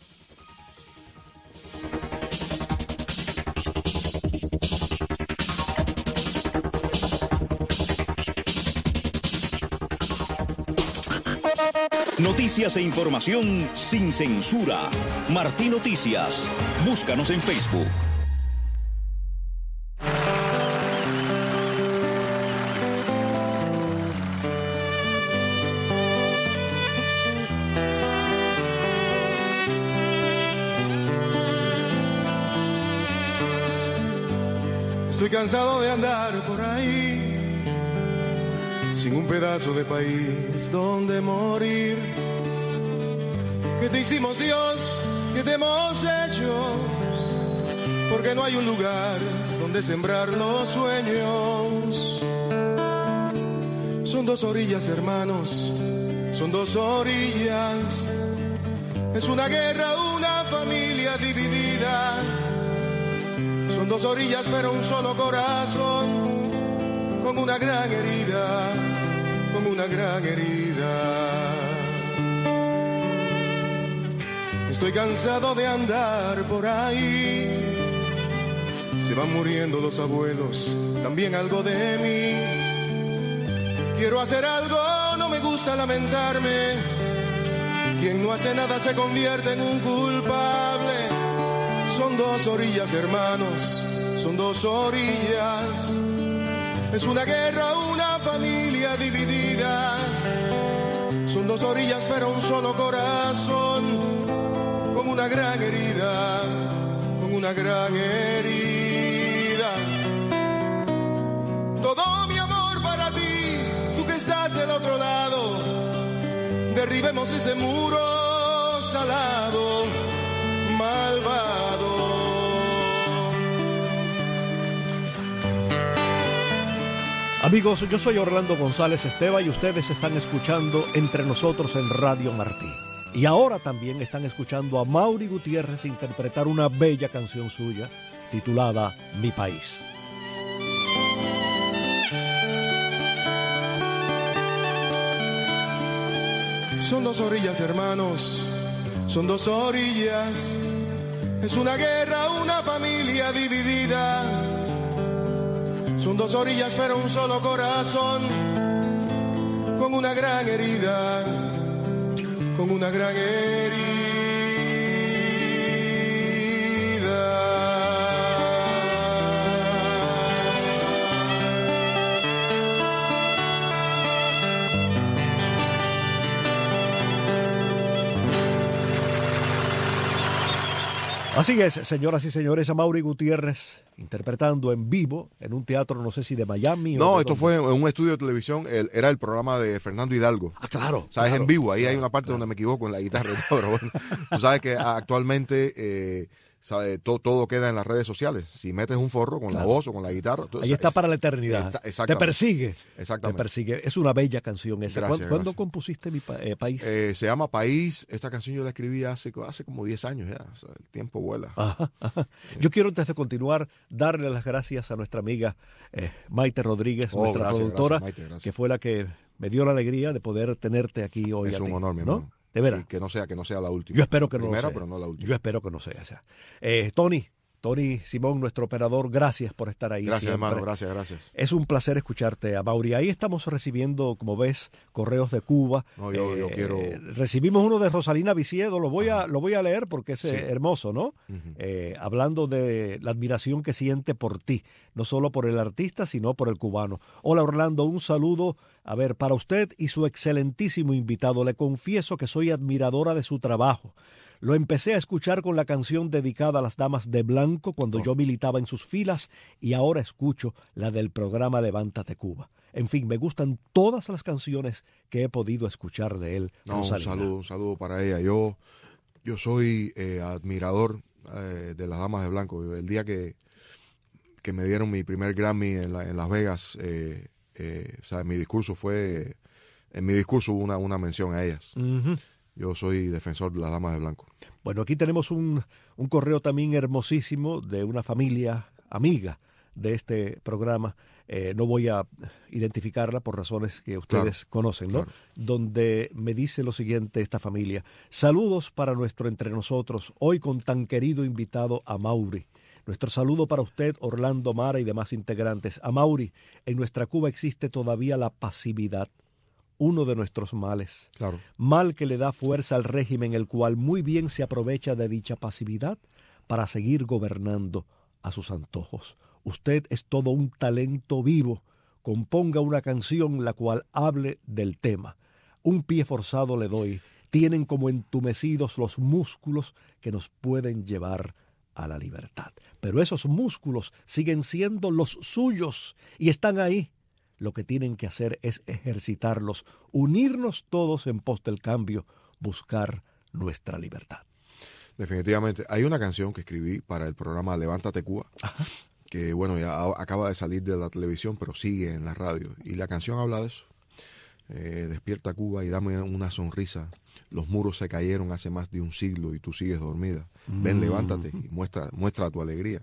Noticias e información sin censura. Martí Noticias. Búscanos en Facebook. Estoy cansado de andar por ahí sin un pedazo de país donde morir. ¿Qué te hicimos, Dios? ¿Qué te hemos hecho? Porque no hay un lugar donde sembrar los sueños. Son dos orillas, hermanos, son dos orillas. Es una guerra, una familia dividida. Son dos orillas pero un solo corazón, con una gran herida, con una gran herida. Estoy cansado de andar por ahí. Se van muriendo los abuelos, también algo de mí. Quiero hacer algo, no me gusta lamentarme. Quien no hace nada se convierte en un culpable. Son dos orillas, hermanos, son dos orillas. Es una guerra, una familia dividida. Son dos orillas pero un solo corazón, con una gran herida, con una gran herida. Todo mi amor para ti, tú que estás del otro lado. Derribemos ese muro salado, malvado. Amigos, yo soy Orlando González Esteva y ustedes están escuchando Entre Nosotros en Radio Martí. Y ahora también están escuchando a Maury Gutiérrez interpretar una bella canción suya titulada Mi País. Son dos orillas, hermanos, son dos orillas. Es una guerra, una familia dividida. Son dos orillas pero un solo corazón, con una gran herida, con una gran herida. Así es, señoras y señores, a Maury Gutiérrez interpretando en vivo en un teatro, no sé si de Miami. No, o de esto dónde. fue en un estudio de televisión, el, era el programa de Fernando Hidalgo. Ah, claro. Sabes, claro, en vivo, ahí claro, hay una parte claro. donde me equivoco en la guitarra. Pero bueno, tú sabes que actualmente eh, sabe, to, todo queda en las redes sociales. Si metes un forro con Claro. la voz o con la guitarra. Tú, Ahí está es, para la eternidad. Exa- Te exactamente. persigue. Exactamente. Te persigue. Es una bella canción esa. Gracias, ¿Cuándo, ¿cuándo gracias. compusiste Mi pa- eh, País? Eh, se llama País. Esta canción yo la escribí hace, hace como diez años ya. O sea, el tiempo vuela. Ajá, ajá. Yo quiero, antes de continuar, darle las gracias a nuestra amiga eh, Maite Rodríguez, Oh, nuestra gracias, productora, gracias, Maite, gracias. que fue la que me dio la alegría de poder tenerte aquí hoy. Es a un ti, honor, mi ¿no? hermano. De veras. Y que no sea, que no sea la última. Yo espero que La no primera, lo sea. pero no la última. Yo espero que no sea esa. Eh, Tony, Tony Simón, nuestro operador, gracias por estar ahí. Gracias, siempre. hermano, gracias, gracias. Es un placer escucharte, a Maury. Ahí estamos recibiendo, como ves, correos de Cuba. No, yo- yo quiero- Recibimos uno de Rosalina Viciedo, lo voy a, lo voy a leer porque es eh, Sí. hermoso, ¿no? Ujú. Eh, hablando de la admiración que siente por ti, no solo por el artista, sino por el cubano. Hola, Orlando, un saludo, a ver, para usted y su excelentísimo invitado. Le confieso que soy admiradora de su trabajo. Lo empecé a escuchar con la canción dedicada a las damas de blanco cuando Oh. yo militaba en sus filas y ahora escucho la del programa Levántate Cuba. En fin, me gustan todas las canciones que he podido escuchar de él. No, un Rosalina. saludo, un saludo para ella. Yo, yo soy eh, admirador eh, de las Damas de Blanco. El día que, que me dieron mi primer Grammy en, la- en Las Vegas, eh, Eh, o sea, mi discurso fue, en mi discurso hubo una, una mención a ellas. Uh-huh. Yo soy defensor de las damas de blanco. Bueno, aquí tenemos un, un correo también hermosísimo de una familia amiga de este programa. Eh, no voy a identificarla por razones que ustedes claro, conocen, ¿no? Claro. Donde me dice lo siguiente esta familia. Saludos para nuestro Entre Nosotros, hoy con tan querido invitado Amaury. Nuestro saludo para usted, Orlando Mara y demás integrantes. Amaury, en nuestra Cuba existe todavía la pasividad, uno de nuestros males. Claro. Mal que le da fuerza al régimen, el cual muy bien se aprovecha de dicha pasividad para seguir gobernando a sus antojos. Usted es todo un talento vivo. Componga una canción la cual hable del tema. Un pie forzado le doy. Tienen como entumecidos los músculos que nos pueden llevar a la libertad. Pero esos músculos siguen siendo los suyos y están ahí. Lo que tienen que hacer es ejercitarlos, unirnos todos en pos del cambio, buscar nuestra libertad. Definitivamente. Hay una canción que escribí para el programa Levántate Cuba, Ajá. que bueno, ya acaba de salir de la televisión, pero sigue en la radio. Y la canción habla de eso. Eh, despierta Cuba y dame una sonrisa. Los muros se cayeron hace más de un siglo y tú sigues dormida. Mm. Ven, levántate y muestra, muestra tu alegría.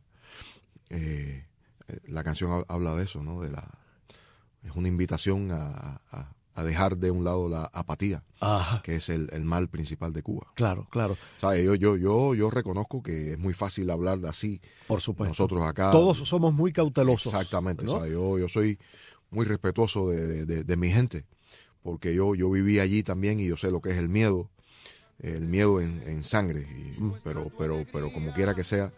Eh, la canción habla de eso, ¿no? De la, es una invitación a, a, a dejar de un lado la apatía, Ajá. que es el, el mal principal de Cuba. Claro, claro. ¿Sabes? Yo, yo, yo, yo reconozco que es muy fácil hablar así. Por supuesto. Nosotros acá. Todos somos muy cautelosos. Exactamente. ¿No? ¿Sabes? Yo, yo soy muy respetuoso de, de, de mi gente. Porque yo, yo viví allí también y yo sé lo que es el miedo, el miedo en, en sangre, y, mm. pero, pero, pero como quiera que sea,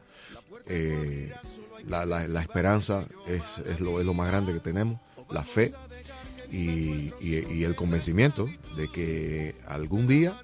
eh, la, la, la esperanza es, es, lo, es lo más grande que tenemos, la fe y, y, y el convencimiento de que algún día,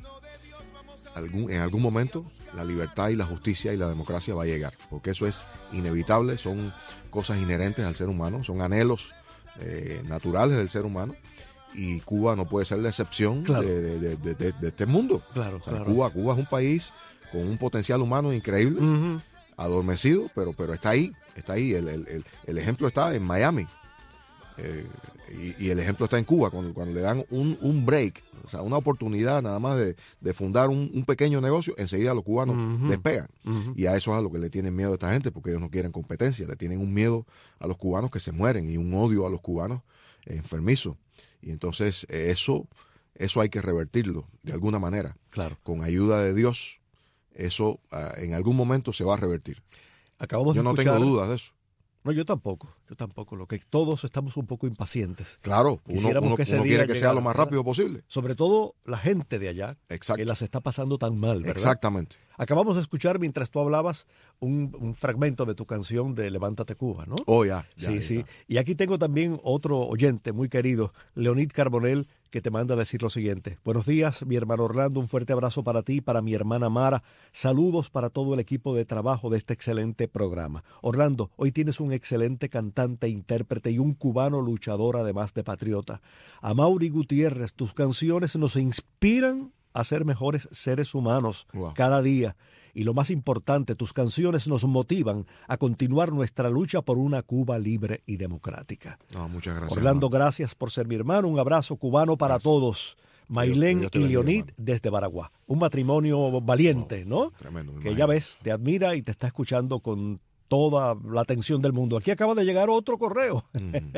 algún, en algún momento, la libertad y la justicia y la democracia va a llegar, porque eso es inevitable, son cosas inherentes al ser humano, son anhelos eh, naturales del ser humano. Y Cuba no puede ser la excepción claro. de, de, de, de, de este mundo. Claro, o sea, claro. Cuba, Cuba es un país con un potencial humano increíble, uh-huh. adormecido, pero, pero está ahí, está ahí. El, el, el, el ejemplo está en Miami eh, y, y el ejemplo está en Cuba, cuando, cuando le dan un, un break, o sea, una oportunidad nada más de, de fundar un, un pequeño negocio, enseguida los cubanos uh-huh. despegan. Uh-huh. Y a eso es a lo que le tienen miedo a esta gente, porque ellos no quieren competencia, le tienen un miedo a los cubanos que se mueren y un odio a los cubanos enfermizos. Y entonces eso, eso hay que revertirlo de alguna manera. Claro. Con ayuda de Dios, eso uh, en algún momento se va a revertir. Acabamos yo de no escuchar... tengo dudas de eso. No, yo tampoco, yo tampoco. Lo que todos estamos un poco impacientes. Claro, uno, uno, que uno quiere que sea lo más ¿verdad? rápido posible. Sobre todo la gente de allá, Exacto. que las está pasando tan mal, ¿verdad? Exactamente. Acabamos de escuchar, mientras tú hablabas, un, un fragmento de tu canción de Levántate Cuba, ¿no? Oh, ya. ya sí, ya, sí. Ya. Y aquí tengo también otro oyente muy querido, Leonid Carbonell, que te manda a decir lo siguiente. Buenos días, mi hermano Orlando, un fuerte abrazo para ti y para mi hermana Mara. Saludos para todo el equipo de trabajo de este excelente programa. Orlando, hoy tienes un excelente cantante, intérprete y un cubano luchador, además de patriota. Amaury Gutiérrez, tus canciones nos inspiran a ser mejores seres humanos wow. cada día. Y lo más importante, tus canciones nos motivan a continuar nuestra lucha por una Cuba libre y democrática. No, muchas gracias. Orlando, hermano. gracias por ser mi hermano. Un abrazo cubano para gracias. todos. Mailén y Leonid desde Baraguá. Un matrimonio valiente, wow. ¿no? Tremendo. Que ya ves, te admira y te está escuchando con toda la atención del mundo. Aquí acaba de llegar otro correo. Mm.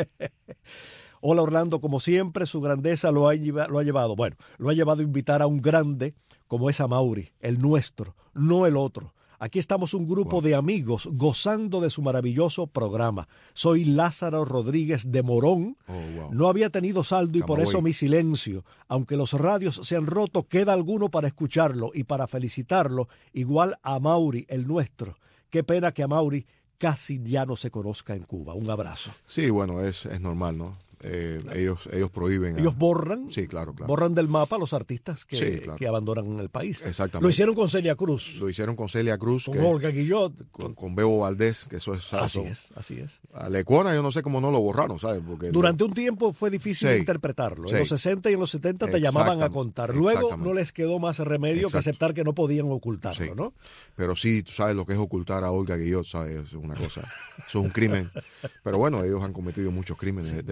Hola Orlando, como siempre, su grandeza lo ha, lo ha llevado, bueno, lo ha llevado a invitar a un grande como es Amaury, el nuestro, no el otro. Aquí estamos un grupo wow. de amigos gozando de su maravilloso programa. Soy Lázaro Rodríguez de Morón. Oh, wow. No había tenido saldo y Camagüey. por eso mi silencio. Aunque los radios se han roto, queda alguno para escucharlo y para felicitarlo, igual a Amaury, el nuestro. Qué pena que Amaury casi ya no se conozca en Cuba. Un abrazo. Sí, bueno, es, es normal, ¿no? Eh, claro. ellos, ellos prohíben. Ellos a... borran, sí, claro, claro. borran del mapa a los artistas que, sí, claro. que abandonan el país. Exactamente. Lo hicieron con Celia Cruz. Lo hicieron con Celia Cruz. Con que, Olga Guillot. Con, con Bebo Valdés, que eso es... Así eso. es, así es. A Lecuona yo no sé cómo no lo borraron, ¿sabes? Porque Durante lo... un tiempo fue difícil sí, interpretarlo. Sí. En los sesenta y en los setenta te llamaban a contar. Luego no les quedó más remedio Exacto. que aceptar que no podían ocultarlo, sí. ¿no? Pero sí, tú sabes lo que es ocultar a Olga Guillot, ¿sabes? Es una cosa, eso es un crimen. Pero bueno, ellos han cometido muchos crímenes sí. de todo tipo.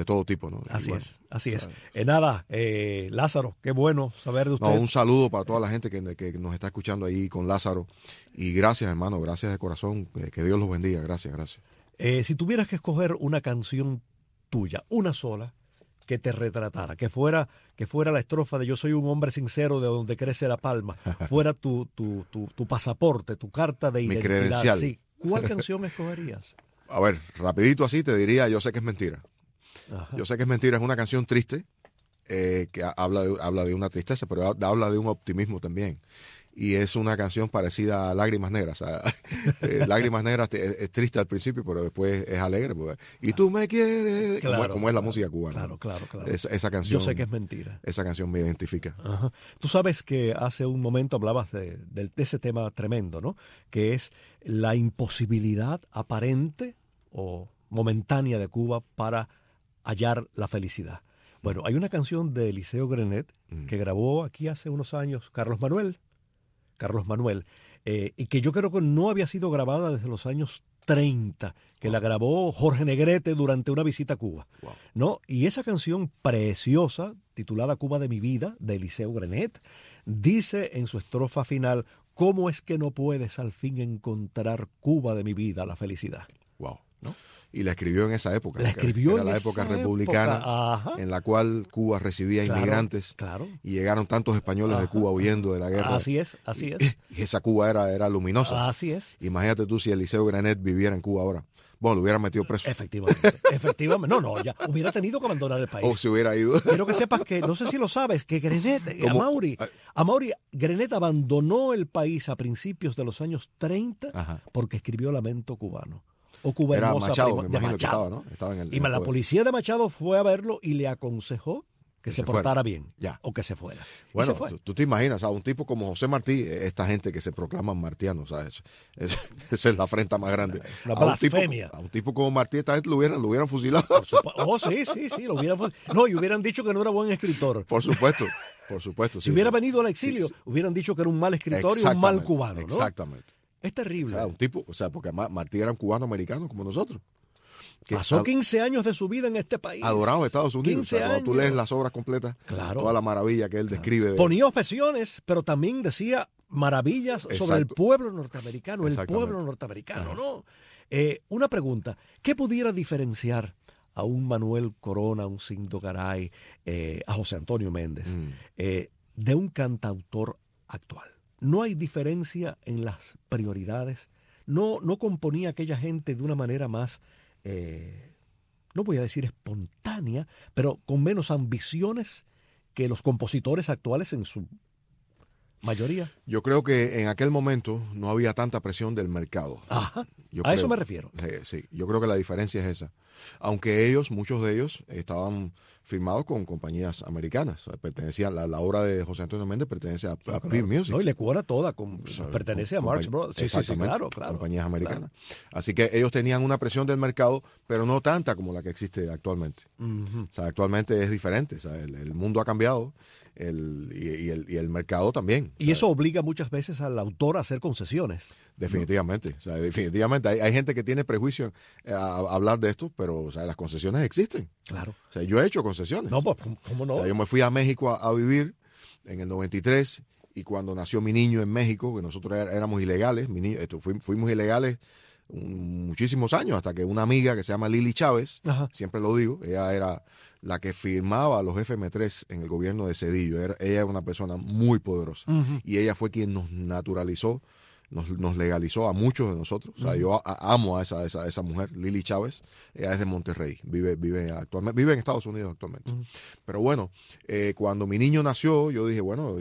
equipo, ¿no? Así bueno, es, así es. ¿sabes? Eh, nada, eh, Lázaro, qué bueno saber de usted. No, un saludo para toda la gente que, que nos está escuchando ahí con Lázaro. Y gracias, hermano, gracias de corazón. Que, que Dios los bendiga. Gracias, gracias. Eh, si tuvieras que escoger una canción tuya, una sola, que te retratara, que fuera, que fuera la estrofa de Yo soy un hombre sincero de donde crece la palma, fuera tu, tu, tu, tu pasaporte, tu carta de Mi identidad. credencial. Sí. ¿Cuál canción escogerías? A ver, rapidito así te diría, Yo sé que es mentira. Ajá. Yo sé que es mentira, es una canción triste, eh, que habla de, habla de una tristeza, pero habla de un optimismo también. Y es una canción parecida a Lágrimas Negras. O sea, eh, Lágrimas Negras es, es triste al principio, pero después es alegre. Pues. Y tú me quieres, Claro, como, como es la claro, música cubana. Claro, claro, claro. Esa, esa canción, Yo sé que es mentira. Esa canción me identifica. Ajá. Tú sabes que hace un momento hablabas de, de, de ese tema tremendo, ¿no? Que es la imposibilidad aparente o momentánea de Cuba para hallar la felicidad. Bueno, hay una canción de Eliseo Grenet Mm. que grabó aquí hace unos años Carlos Manuel, Carlos Manuel, eh, y que yo creo que no había sido grabada desde los años treinta, que la grabó Jorge Negrete durante una visita a Cuba, Wow. ¿no? Y esa canción preciosa, titulada Cuba de mi vida, de Eliseo Grenet, dice en su estrofa final, ¿cómo es que no puedes al fin encontrar Cuba de mi vida, la felicidad? Wow. ¿No? Y la escribió en esa época. La escribió Era en la esa época republicana, época, ajá. en la cual Cuba recibía Claro, inmigrantes. claro. Y llegaron tantos españoles de Ajá. Cuba huyendo de la guerra. Así es, así Y, es. y esa Cuba era, era luminosa. Así es. Imagínate tú si Eliseo Grenet viviera en Cuba ahora. Bueno, lo hubieran metido preso. Efectivamente, efectivamente. No, no, ya hubiera tenido que abandonar el país. O se hubiera ido. Quiero que sepas que, no sé si lo sabes, que Grenet, eh, ¿Cómo? Amaury, Amaury, Grenet abandonó el país a principios de los años treinta Ajá. porque escribió Lamento Cubano. O Cuba Era Hermosa, Machado, prima- me de imagino que Machado. estaba, ¿no? Estaba en el, Y en el la poder. policía de Machado fue a verlo y le aconsejó que, Que se, se fuera. portara bien. Ya. O que se fuera. Y Bueno, se fue. tú, tú te imaginas, o sea, un tipo como José Martí, esta gente que se proclaman martianos, ¿sabes? Es, es- esa es la afrenta más grande. Una A un, tipo, blasfemia. a un tipo como Martí, esta gente lo hubieran, lo hubieran fusilado. Por supu- oh, sí, sí, sí. Lo hubieran, fu- no, y hubieran dicho que no era buen escritor. Por supuesto, por supuesto. Si sí, hubiera sí. venido al exilio, Sí, sí. hubieran dicho que era un mal escritor y un mal Exactamente, cubano, ¿no? Exactamente. Es O terrible. sea, un tipo, o sea, porque además Martí era un cubano americano como nosotros. Que Pasó ad- quince años de su vida en este país. adorado en Estados Unidos. O quince sea, cuando tú años. lees las obras completas, Claro. toda la maravilla que él describe. De, Ponía objeciones, pero también decía maravillas sobre el Exacto. pueblo norteamericano, el Exactamente. pueblo norteamericano, ¿no? Eh, una pregunta, ¿qué pudiera diferenciar a un Manuel Corona, a un Cindo Garay, eh, a José Antonio Méndez, Mm. eh, de un cantautor actual? ¿No hay diferencia en las prioridades? ¿No, no componía aquella gente de una manera más, eh, no voy a decir espontánea, pero con menos ambiciones que los compositores actuales en su mayoría? Yo creo que en aquel momento no había tanta presión del mercado. Ajá, Yo a creo. eso me refiero. Eh, sí, yo creo que la diferencia es esa. Aunque ellos, muchos de ellos, estaban firmados con compañías americanas. O sea, pertenecían, la, la obra de José Antonio Méndez pertenece a, a Peer Music. No, y le cuora toda, con, O sea, pertenece com- a Marx compañ- Brothers. Sí, sí, sí, exactamente, claro, claro. compañías americanas. Claro. Así que ellos tenían una presión del mercado, pero no tanta como la que existe actualmente. Ujú. O sea, actualmente es diferente. O sea, el, el mundo ha cambiado el, y, y el, y el mercado también. O Y sea, eso obliga muchas veces al autor a hacer concesiones. definitivamente. O sea, definitivamente. Hay, hay gente que tiene prejuicio a, a hablar de esto, pero o sea, las concesiones existen. Claro. O sea, yo he hecho concesiones. No, pues, ¿cómo no? O sea, yo me fui a México a, a vivir en el noventa y tres y cuando nació mi niño en México, que nosotros é- éramos ilegales, mi niño, esto, fuimos, fuimos ilegales un- muchísimos años, hasta que una amiga que se llama Lili Chávez, Ajá. siempre lo digo, ella era la que firmaba los F M tres en el gobierno de Cedillo. Era, ella era una persona muy poderosa Ujú. y ella fue quien nos naturalizó, nos, nos legalizó a muchos de nosotros. O sea, yo a- a- amo a esa, esa, esa mujer, Lili Chávez. Ella es de Monterrey, vive, vive, actualmente, vive en Estados Unidos actualmente. Ujú. Pero bueno, eh, cuando mi niño nació, yo dije, bueno,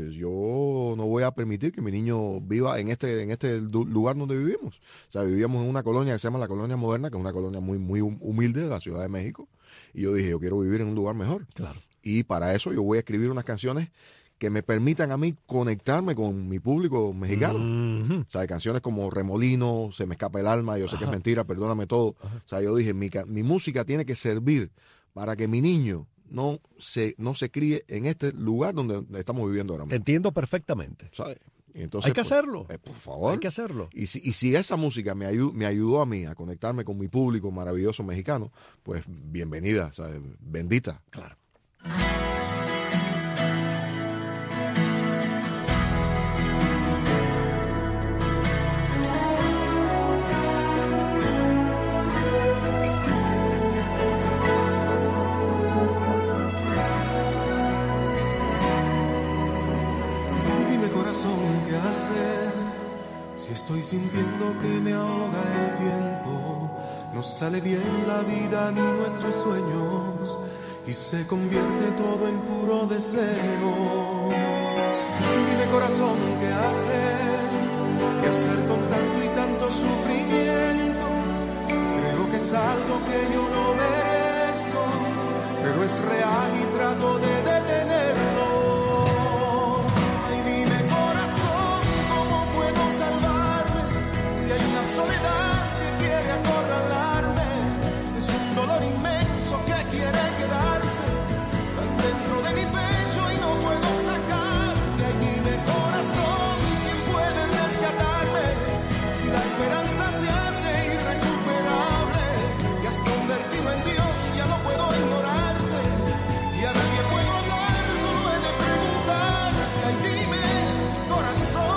yo no voy a permitir que mi niño viva en este, en este du- lugar donde vivimos. O sea, vivíamos en una colonia que se llama la Colonia Moderna, que es una colonia muy, muy hum- humilde de la Ciudad de México. Y yo dije, yo quiero vivir en un lugar mejor. Claro. Y para eso yo voy a escribir unas canciones que me permitan a mí conectarme con mi público mexicano. Ujú. O sea, hay canciones como Remolino, Se me escapa el alma, yo sé que es Ajá. mentira, perdóname todo. O sea, yo dije, mi, ca- mi música tiene que servir para que mi niño no se, no se críe en este lugar donde estamos viviendo ahora Te mismo. entiendo perfectamente. ¿Sabes? Y entonces, hay que pues, hacerlo. Eh, por favor. Hay que hacerlo. Y si, y si esa música me, ayud, me ayudó a mí a conectarme con mi público maravilloso mexicano, pues bienvenida, ¿sabes? Bendita. Claro. Si estoy sintiendo que me ahoga el tiempo, no sale bien la vida ni nuestros sueños y se convierte todo en puro deseo. Dime corazón, ¿qué hacer? ¿Qué hacer con tanto y tanto sufrimiento? Creo que es algo que yo no merezco, pero es real y trato de detenerlo. Soledad que quiere acorralarme, es un dolor inmenso que quiere quedarse tan dentro de mi pecho y no puedo sacarle. Ay, dime corazón, ¿quién puede rescatarme? Si la esperanza se hace irrecuperable, te has convertido en Dios y ya no puedo ignorarte, y a nadie puedo hablar, solo he de preguntar. Ay, dime corazón.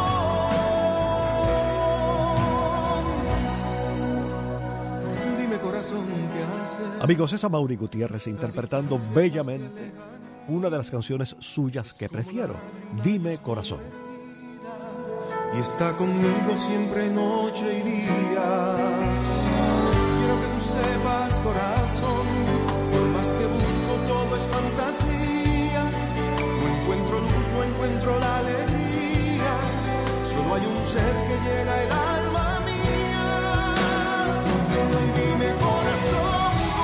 Amigos, es Amaury Gutiérrez interpretando bellamente una de las canciones suyas que prefiero, Dime Corazón. Y está conmigo siempre noche y día. Quiero que tú sepas, corazón, por más que busco todo es fantasía. No encuentro luz, no encuentro la alegría. Solo hay un ser que llena el alma mía. Y dime corazón,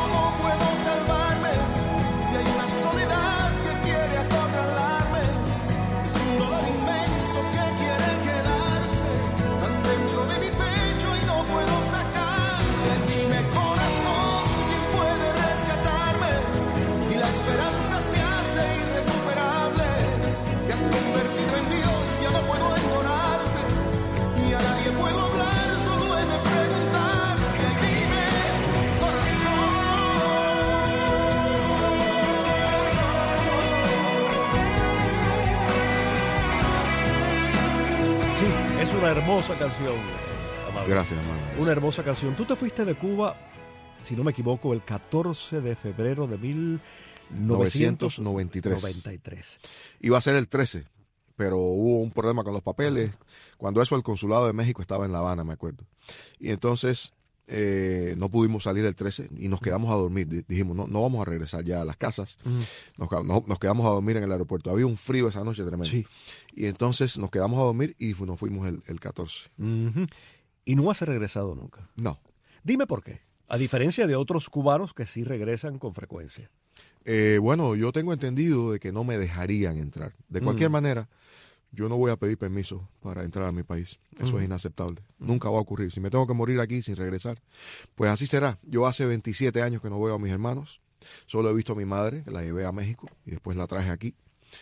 es una hermosa canción, Amaury. Gracias, hermano. Una hermosa canción. Tú te fuiste de Cuba, si no me equivoco, el catorce de febrero de mil novecientos noventa y tres. Iba a ser el trece, pero hubo un problema con los papeles. Cuando eso, el consulado de México estaba en La Habana, me acuerdo. Y entonces eh, no pudimos salir el trece y nos quedamos a dormir. Dijimos, no, no vamos a regresar ya a las casas. Uh-huh. Nos, no, nos quedamos a dormir en el aeropuerto. Había un frío esa noche tremendo. Sí. Y entonces nos quedamos a dormir y fu- nos fuimos el, el catorce. Uh-huh. ¿Y no has regresado nunca? No. Dime por qué. A diferencia de otros cubanos que sí regresan con frecuencia. Eh, bueno, yo tengo entendido de que no me dejarían entrar. De cualquier uh-huh. manera, yo no voy a pedir permiso para entrar a mi país. Eso uh-huh. es inaceptable. Uh-huh. Nunca va a ocurrir. Si me tengo que morir aquí sin regresar, pues así será. Yo hace veintisiete años que no veo a mis hermanos. Solo he visto a mi madre, que la llevé a México y después la traje aquí.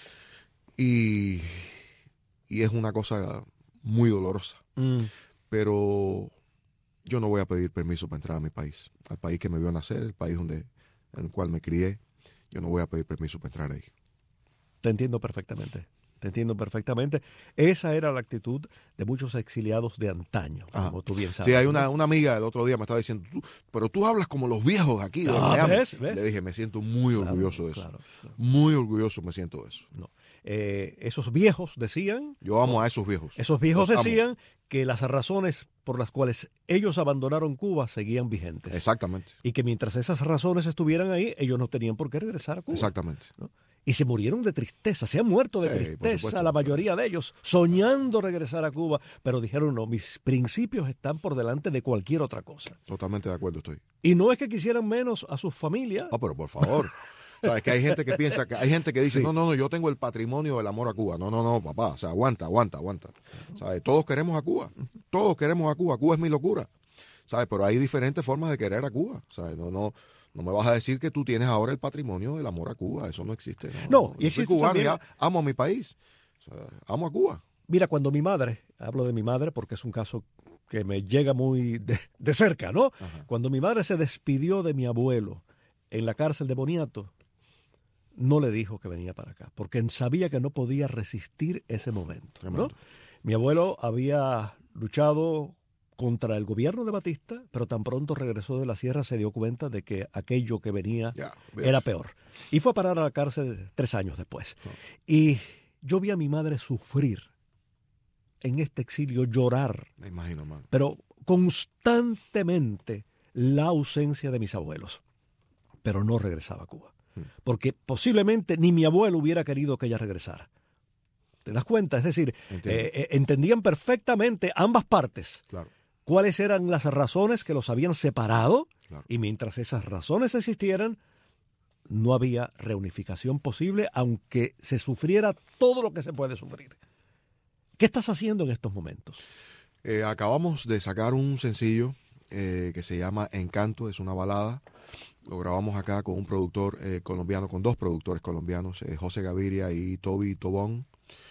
Y, y es una cosa muy dolorosa. Uh-huh. Pero yo no voy a pedir permiso para entrar a mi país. Al país que me vio nacer, el país donde, en el cual me crié. Yo no voy a pedir permiso para entrar ahí. Te entiendo perfectamente. Te entiendo perfectamente. Esa era la actitud de muchos exiliados de antaño, Ajá. como tú bien sabes. Sí, hay una, una amiga el otro día me estaba diciendo, tú, pero tú hablas como los viejos aquí. Ah, ¿ves? ¿ves? Le dije, me siento muy claro, orgulloso de eso. Claro, claro. Muy orgulloso me siento de eso. No. Eh, esos viejos decían... Yo amo a esos viejos. Esos viejos Los decían amo. que las razones por las cuales ellos abandonaron Cuba seguían vigentes. Exactamente. Y que mientras esas razones estuvieran ahí, ellos no tenían por qué regresar a Cuba. Exactamente. ¿No? Y se murieron de tristeza, se han muerto de sí, tristeza la mayoría de ellos, soñando regresar a Cuba, pero dijeron, no, mis principios están por delante de cualquier otra cosa. Totalmente de acuerdo estoy. Y no es que quisieran menos a sus familias. Ah, pero por favor. ¿Sabes? Que hay gente que piensa, que hay gente que dice, sí. no, no, no, yo tengo el patrimonio del amor a Cuba. No, no, no, papá, o sea, aguanta, aguanta, aguanta. ¿Sabes? Todos queremos a Cuba, todos queremos a Cuba, Cuba es mi locura. ¿Sabes? Pero hay diferentes formas de querer a Cuba. ¿Sabes? No, no, no me vas a decir que tú tienes ahora el patrimonio del amor a Cuba, eso no existe. No, no, no. y yo existe soy cubano también... y amo a mi país, o sea, amo a Cuba. Mira, cuando mi madre, hablo de mi madre porque es un caso que me llega muy de, de cerca, ¿no? Ajá. Cuando mi madre se despidió de mi abuelo en la cárcel de Boniato, no le dijo que venía para acá, porque sabía que no podía resistir ese momento, ¿no? Mi abuelo había luchado contra el gobierno de Batista, pero tan pronto regresó de la sierra se dio cuenta de que aquello que venía Ya, era peor. Y fue a parar a la cárcel tres años después. Oh. Y yo vi a mi madre sufrir en este exilio, llorar, Me imagino, man. pero constantemente la ausencia de mis abuelos. Pero no regresaba a Cuba, porque posiblemente ni mi abuelo hubiera querido que ella regresara. ¿Te das cuenta? Es decir, eh, eh, entendían perfectamente ambas partes Claro. cuáles eran las razones que los habían separado, Claro. y mientras esas razones existieran, no había reunificación posible, aunque se sufriera todo lo que se puede sufrir. ¿Qué estás haciendo en estos momentos? Eh, acabamos de sacar un sencillo eh, que se llama Encanto, es una balada. Lo grabamos acá con un productor eh, colombiano, con dos productores colombianos, eh, José Gaviria y Toby Tobón.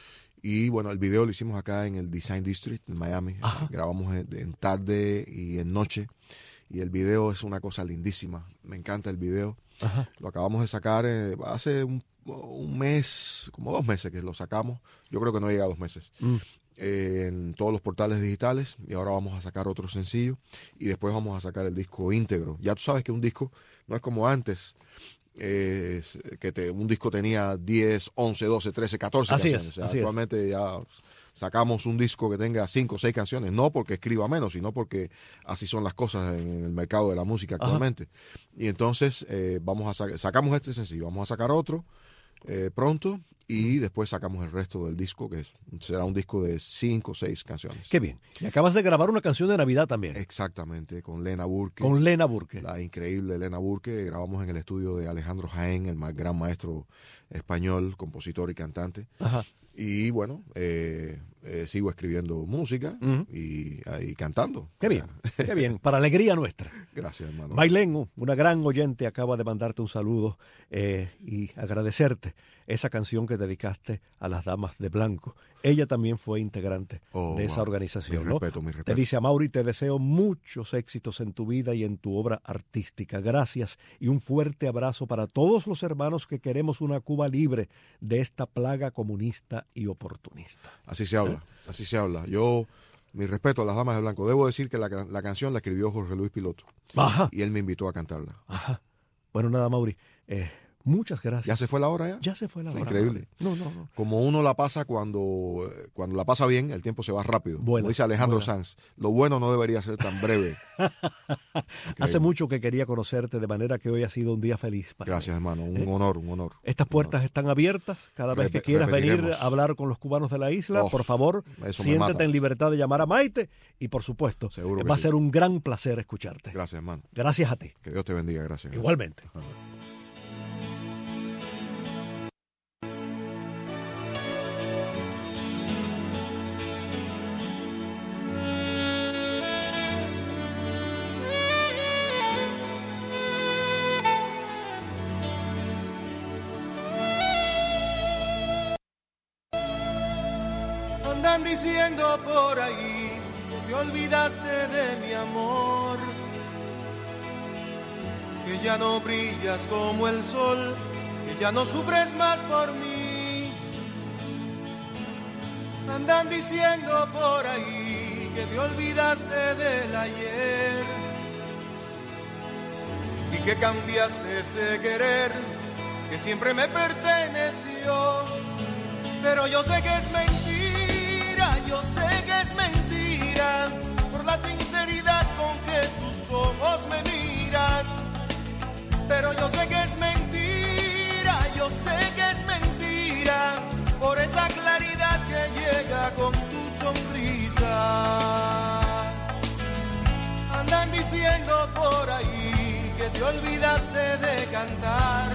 Y bueno, el video lo hicimos acá en el Design District en Miami. Ajá. Grabamos en, en tarde y en noche. Y el video es una cosa lindísima. Me encanta el video. Ajá. Lo acabamos de sacar eh, hace un, un mes, como dos meses que lo sacamos. Yo creo que no llega a dos meses. Mm. Eh, en todos los portales digitales. Y ahora vamos a sacar otro sencillo. Y después vamos a sacar el disco íntegro. Ya tú sabes que un disco no es como antes. Eh, que te, un disco tenía diez, once, doce, trece, catorce Así canciones. es, O sea, así es. actualmente ya sacamos un disco que tenga cinco o seis canciones, no porque escriba menos, sino porque así son las cosas en el mercado de la música actualmente. Ajá. Y entonces eh, vamos a sac sacamos este sencillo, vamos a sacar otro eh, pronto y después sacamos el resto del disco, que es, será un disco de cinco o seis canciones. Qué bien. Y acabas de grabar una canción de Navidad también. Exactamente, con Lena Burke. Con Lena Burke. La increíble Lena Burke. Grabamos en el estudio de Alejandro Jaén, el más gran maestro español, compositor y cantante. Ajá. Y bueno, eh, eh, sigo escribiendo música uh-huh. y, y cantando. Qué bien, qué bien, para alegría nuestra. Gracias, hermano. Mailén, una gran oyente, acaba de mandarte un saludo eh, y agradecerte esa canción que dedicaste a las Damas de Blanco. Ella también fue integrante oh, de esa wow. organización. Mi ¿no? respeto, mi respeto. Te dice, Amaury, te deseo muchos éxitos en tu vida y en tu obra artística. Gracias y un fuerte abrazo para todos los hermanos que queremos una Cuba libre de esta plaga comunista y oportunista. Así se habla, ¿Eh? así se habla. Yo, mi respeto a las Damas de Blanco. Debo decir que la, la canción la escribió Jorge Luis Piloto. Ajá. Y él me invitó a cantarla. Ajá. Bueno, nada, Mauri. Eh, muchas gracias. ¿Ya se fue la hora ya? Ya se fue la hora. Increíble. No, no, no. Como uno la pasa cuando, cuando la pasa bien, el tiempo se va rápido. Buena, Como dice Alejandro buena. Sanz, lo bueno no debería ser tan breve. Hace mucho que quería conocerte, de manera que hoy ha sido un día feliz. Para Gracias, mí. hermano. Un ¿Eh? honor, un honor. Estas puertas honor. están abiertas. Cada vez que Rep quieras repetiremos. venir a hablar con los cubanos de la isla, oh, por favor, siéntete en libertad de llamar a Maite y, por supuesto, Seguro va sí. a ser un gran placer escucharte. Gracias, hermano. Gracias a ti. Que Dios te bendiga. Gracias. Igualmente. Ajá. Andan diciendo por ahí que olvidaste de mi amor, que ya no brillas como el sol, que ya no sufres más por mí. Andan diciendo por ahí que te olvidaste del ayer y que cambiaste ese querer que siempre me perteneció. Pero yo sé que es mentira, yo sé que es mentira, por la sinceridad con que tus ojos me miran. Pero yo sé que es mentira, yo sé que es mentira, por esa claridad que llega con tu sonrisa. Andan diciendo por ahí que te olvidaste de cantar,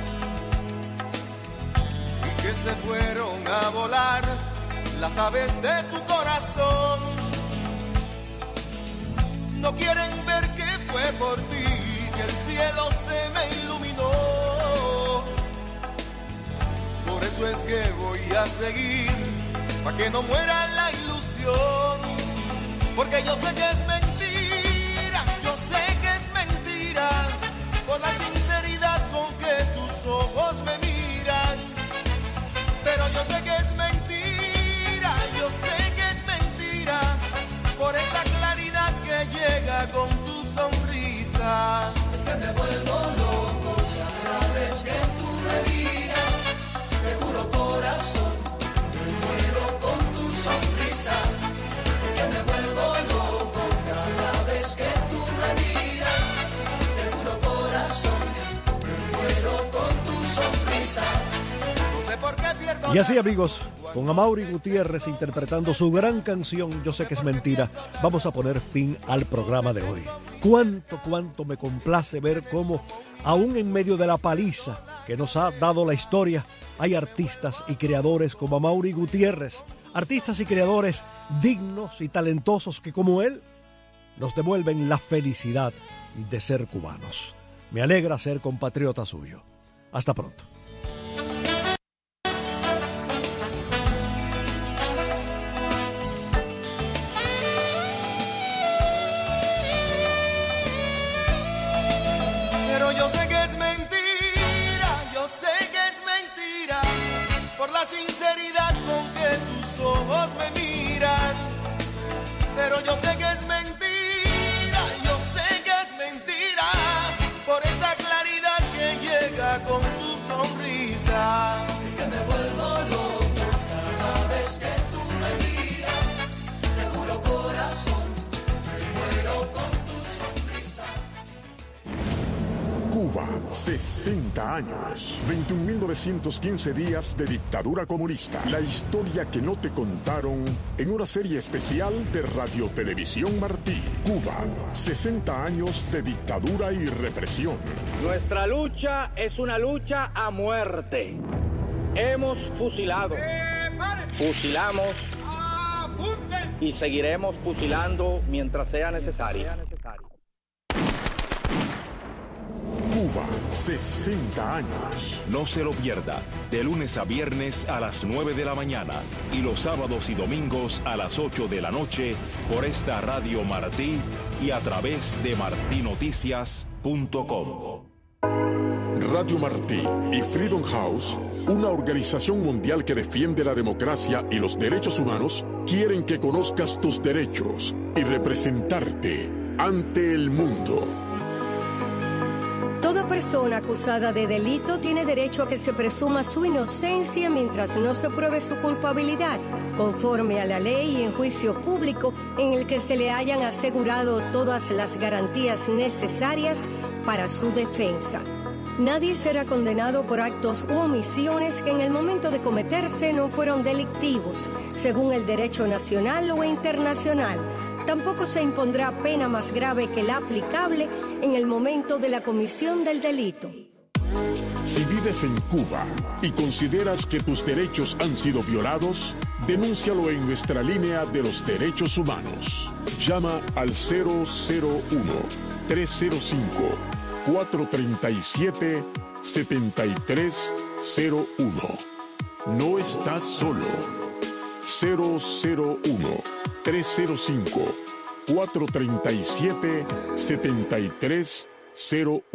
que se fueron a volar las aves de tu corazón. No quieren ver que fue por ti que el cielo se me iluminó. Por eso es que voy a seguir pa' que no muera la ilusión, porque yo sé que es mentira, yo sé que es mentira, por la sinceridad con que tus ojos me miran, pero yo sé que es mentira, yo sé que es mentira, por esa claridad que llega con tu sonrisa. Es que me vuelvo loco cada vez que tú me miras, te juro corazón, me muero con tu sonrisa. Es que me vuelvo loco cada vez que tú me miras, te juro corazón, me muero con tu sonrisa. No sé por qué pierdo. Y así, amigos, con Amaury Gutiérrez interpretando su gran canción Yo sé que es mentira, vamos a poner fin al programa de hoy. Cuánto, cuánto me complace ver cómo, aún en medio de la paliza que nos ha dado la historia, hay artistas y creadores como Amaury Gutiérrez, artistas y creadores dignos y talentosos que, como él, nos devuelven la felicidad de ser cubanos. Me alegra ser compatriota suyo. Hasta pronto. Pero yo sé que es mentira, yo sé que es mentira, por la sinceridad con que tus ojos me miran. Pero yo sé que es mentira, yo sé que es mentira, por esa claridad que llega con tu sonrisa. Es que me vuelvo loco cada vez que tú me miras, te juro corazón, me muero con tu sonrisa. Cuba, sesenta años, veintiún mil novecientos quince días de dictadura comunista. La historia que no te contaron en una serie especial de Radio Televisión Martí. Cuba, sesenta años de dictadura y represión. Nuestra lucha es una lucha a muerte. Hemos fusilado, fusilamos y seguiremos fusilando mientras sea necesario. Cuba, sesenta años. No se lo pierda, de lunes a viernes a las nueve de la mañana y los sábados y domingos a las ocho de la noche por esta Radio Martí y a través de martí noticias punto com. Radio Martí y Freedom House, una organización mundial que defiende la democracia y los derechos humanos, quieren que conozcas tus derechos y representarte ante el mundo. Toda persona acusada de delito tiene derecho a que se presuma su inocencia mientras no se pruebe su culpabilidad, conforme a la ley y en juicio público en el que se le hayan asegurado todas las garantías necesarias para su defensa. Nadie será condenado por actos u omisiones que en el momento de cometerse no fueron delictivos, según el derecho nacional o internacional. Tampoco se impondrá pena más grave que la aplicable en el momento de la comisión del delito. Si vives en Cuba y consideras que tus derechos han sido violados, denúncialo en nuestra línea de los derechos humanos. Llama al cero cero uno, tres cero cinco, cuatro tres siete, siete tres cero uno. No estás solo. cero cero uno, tres cero cinco, cuatro tres siete, siete tres cero uno.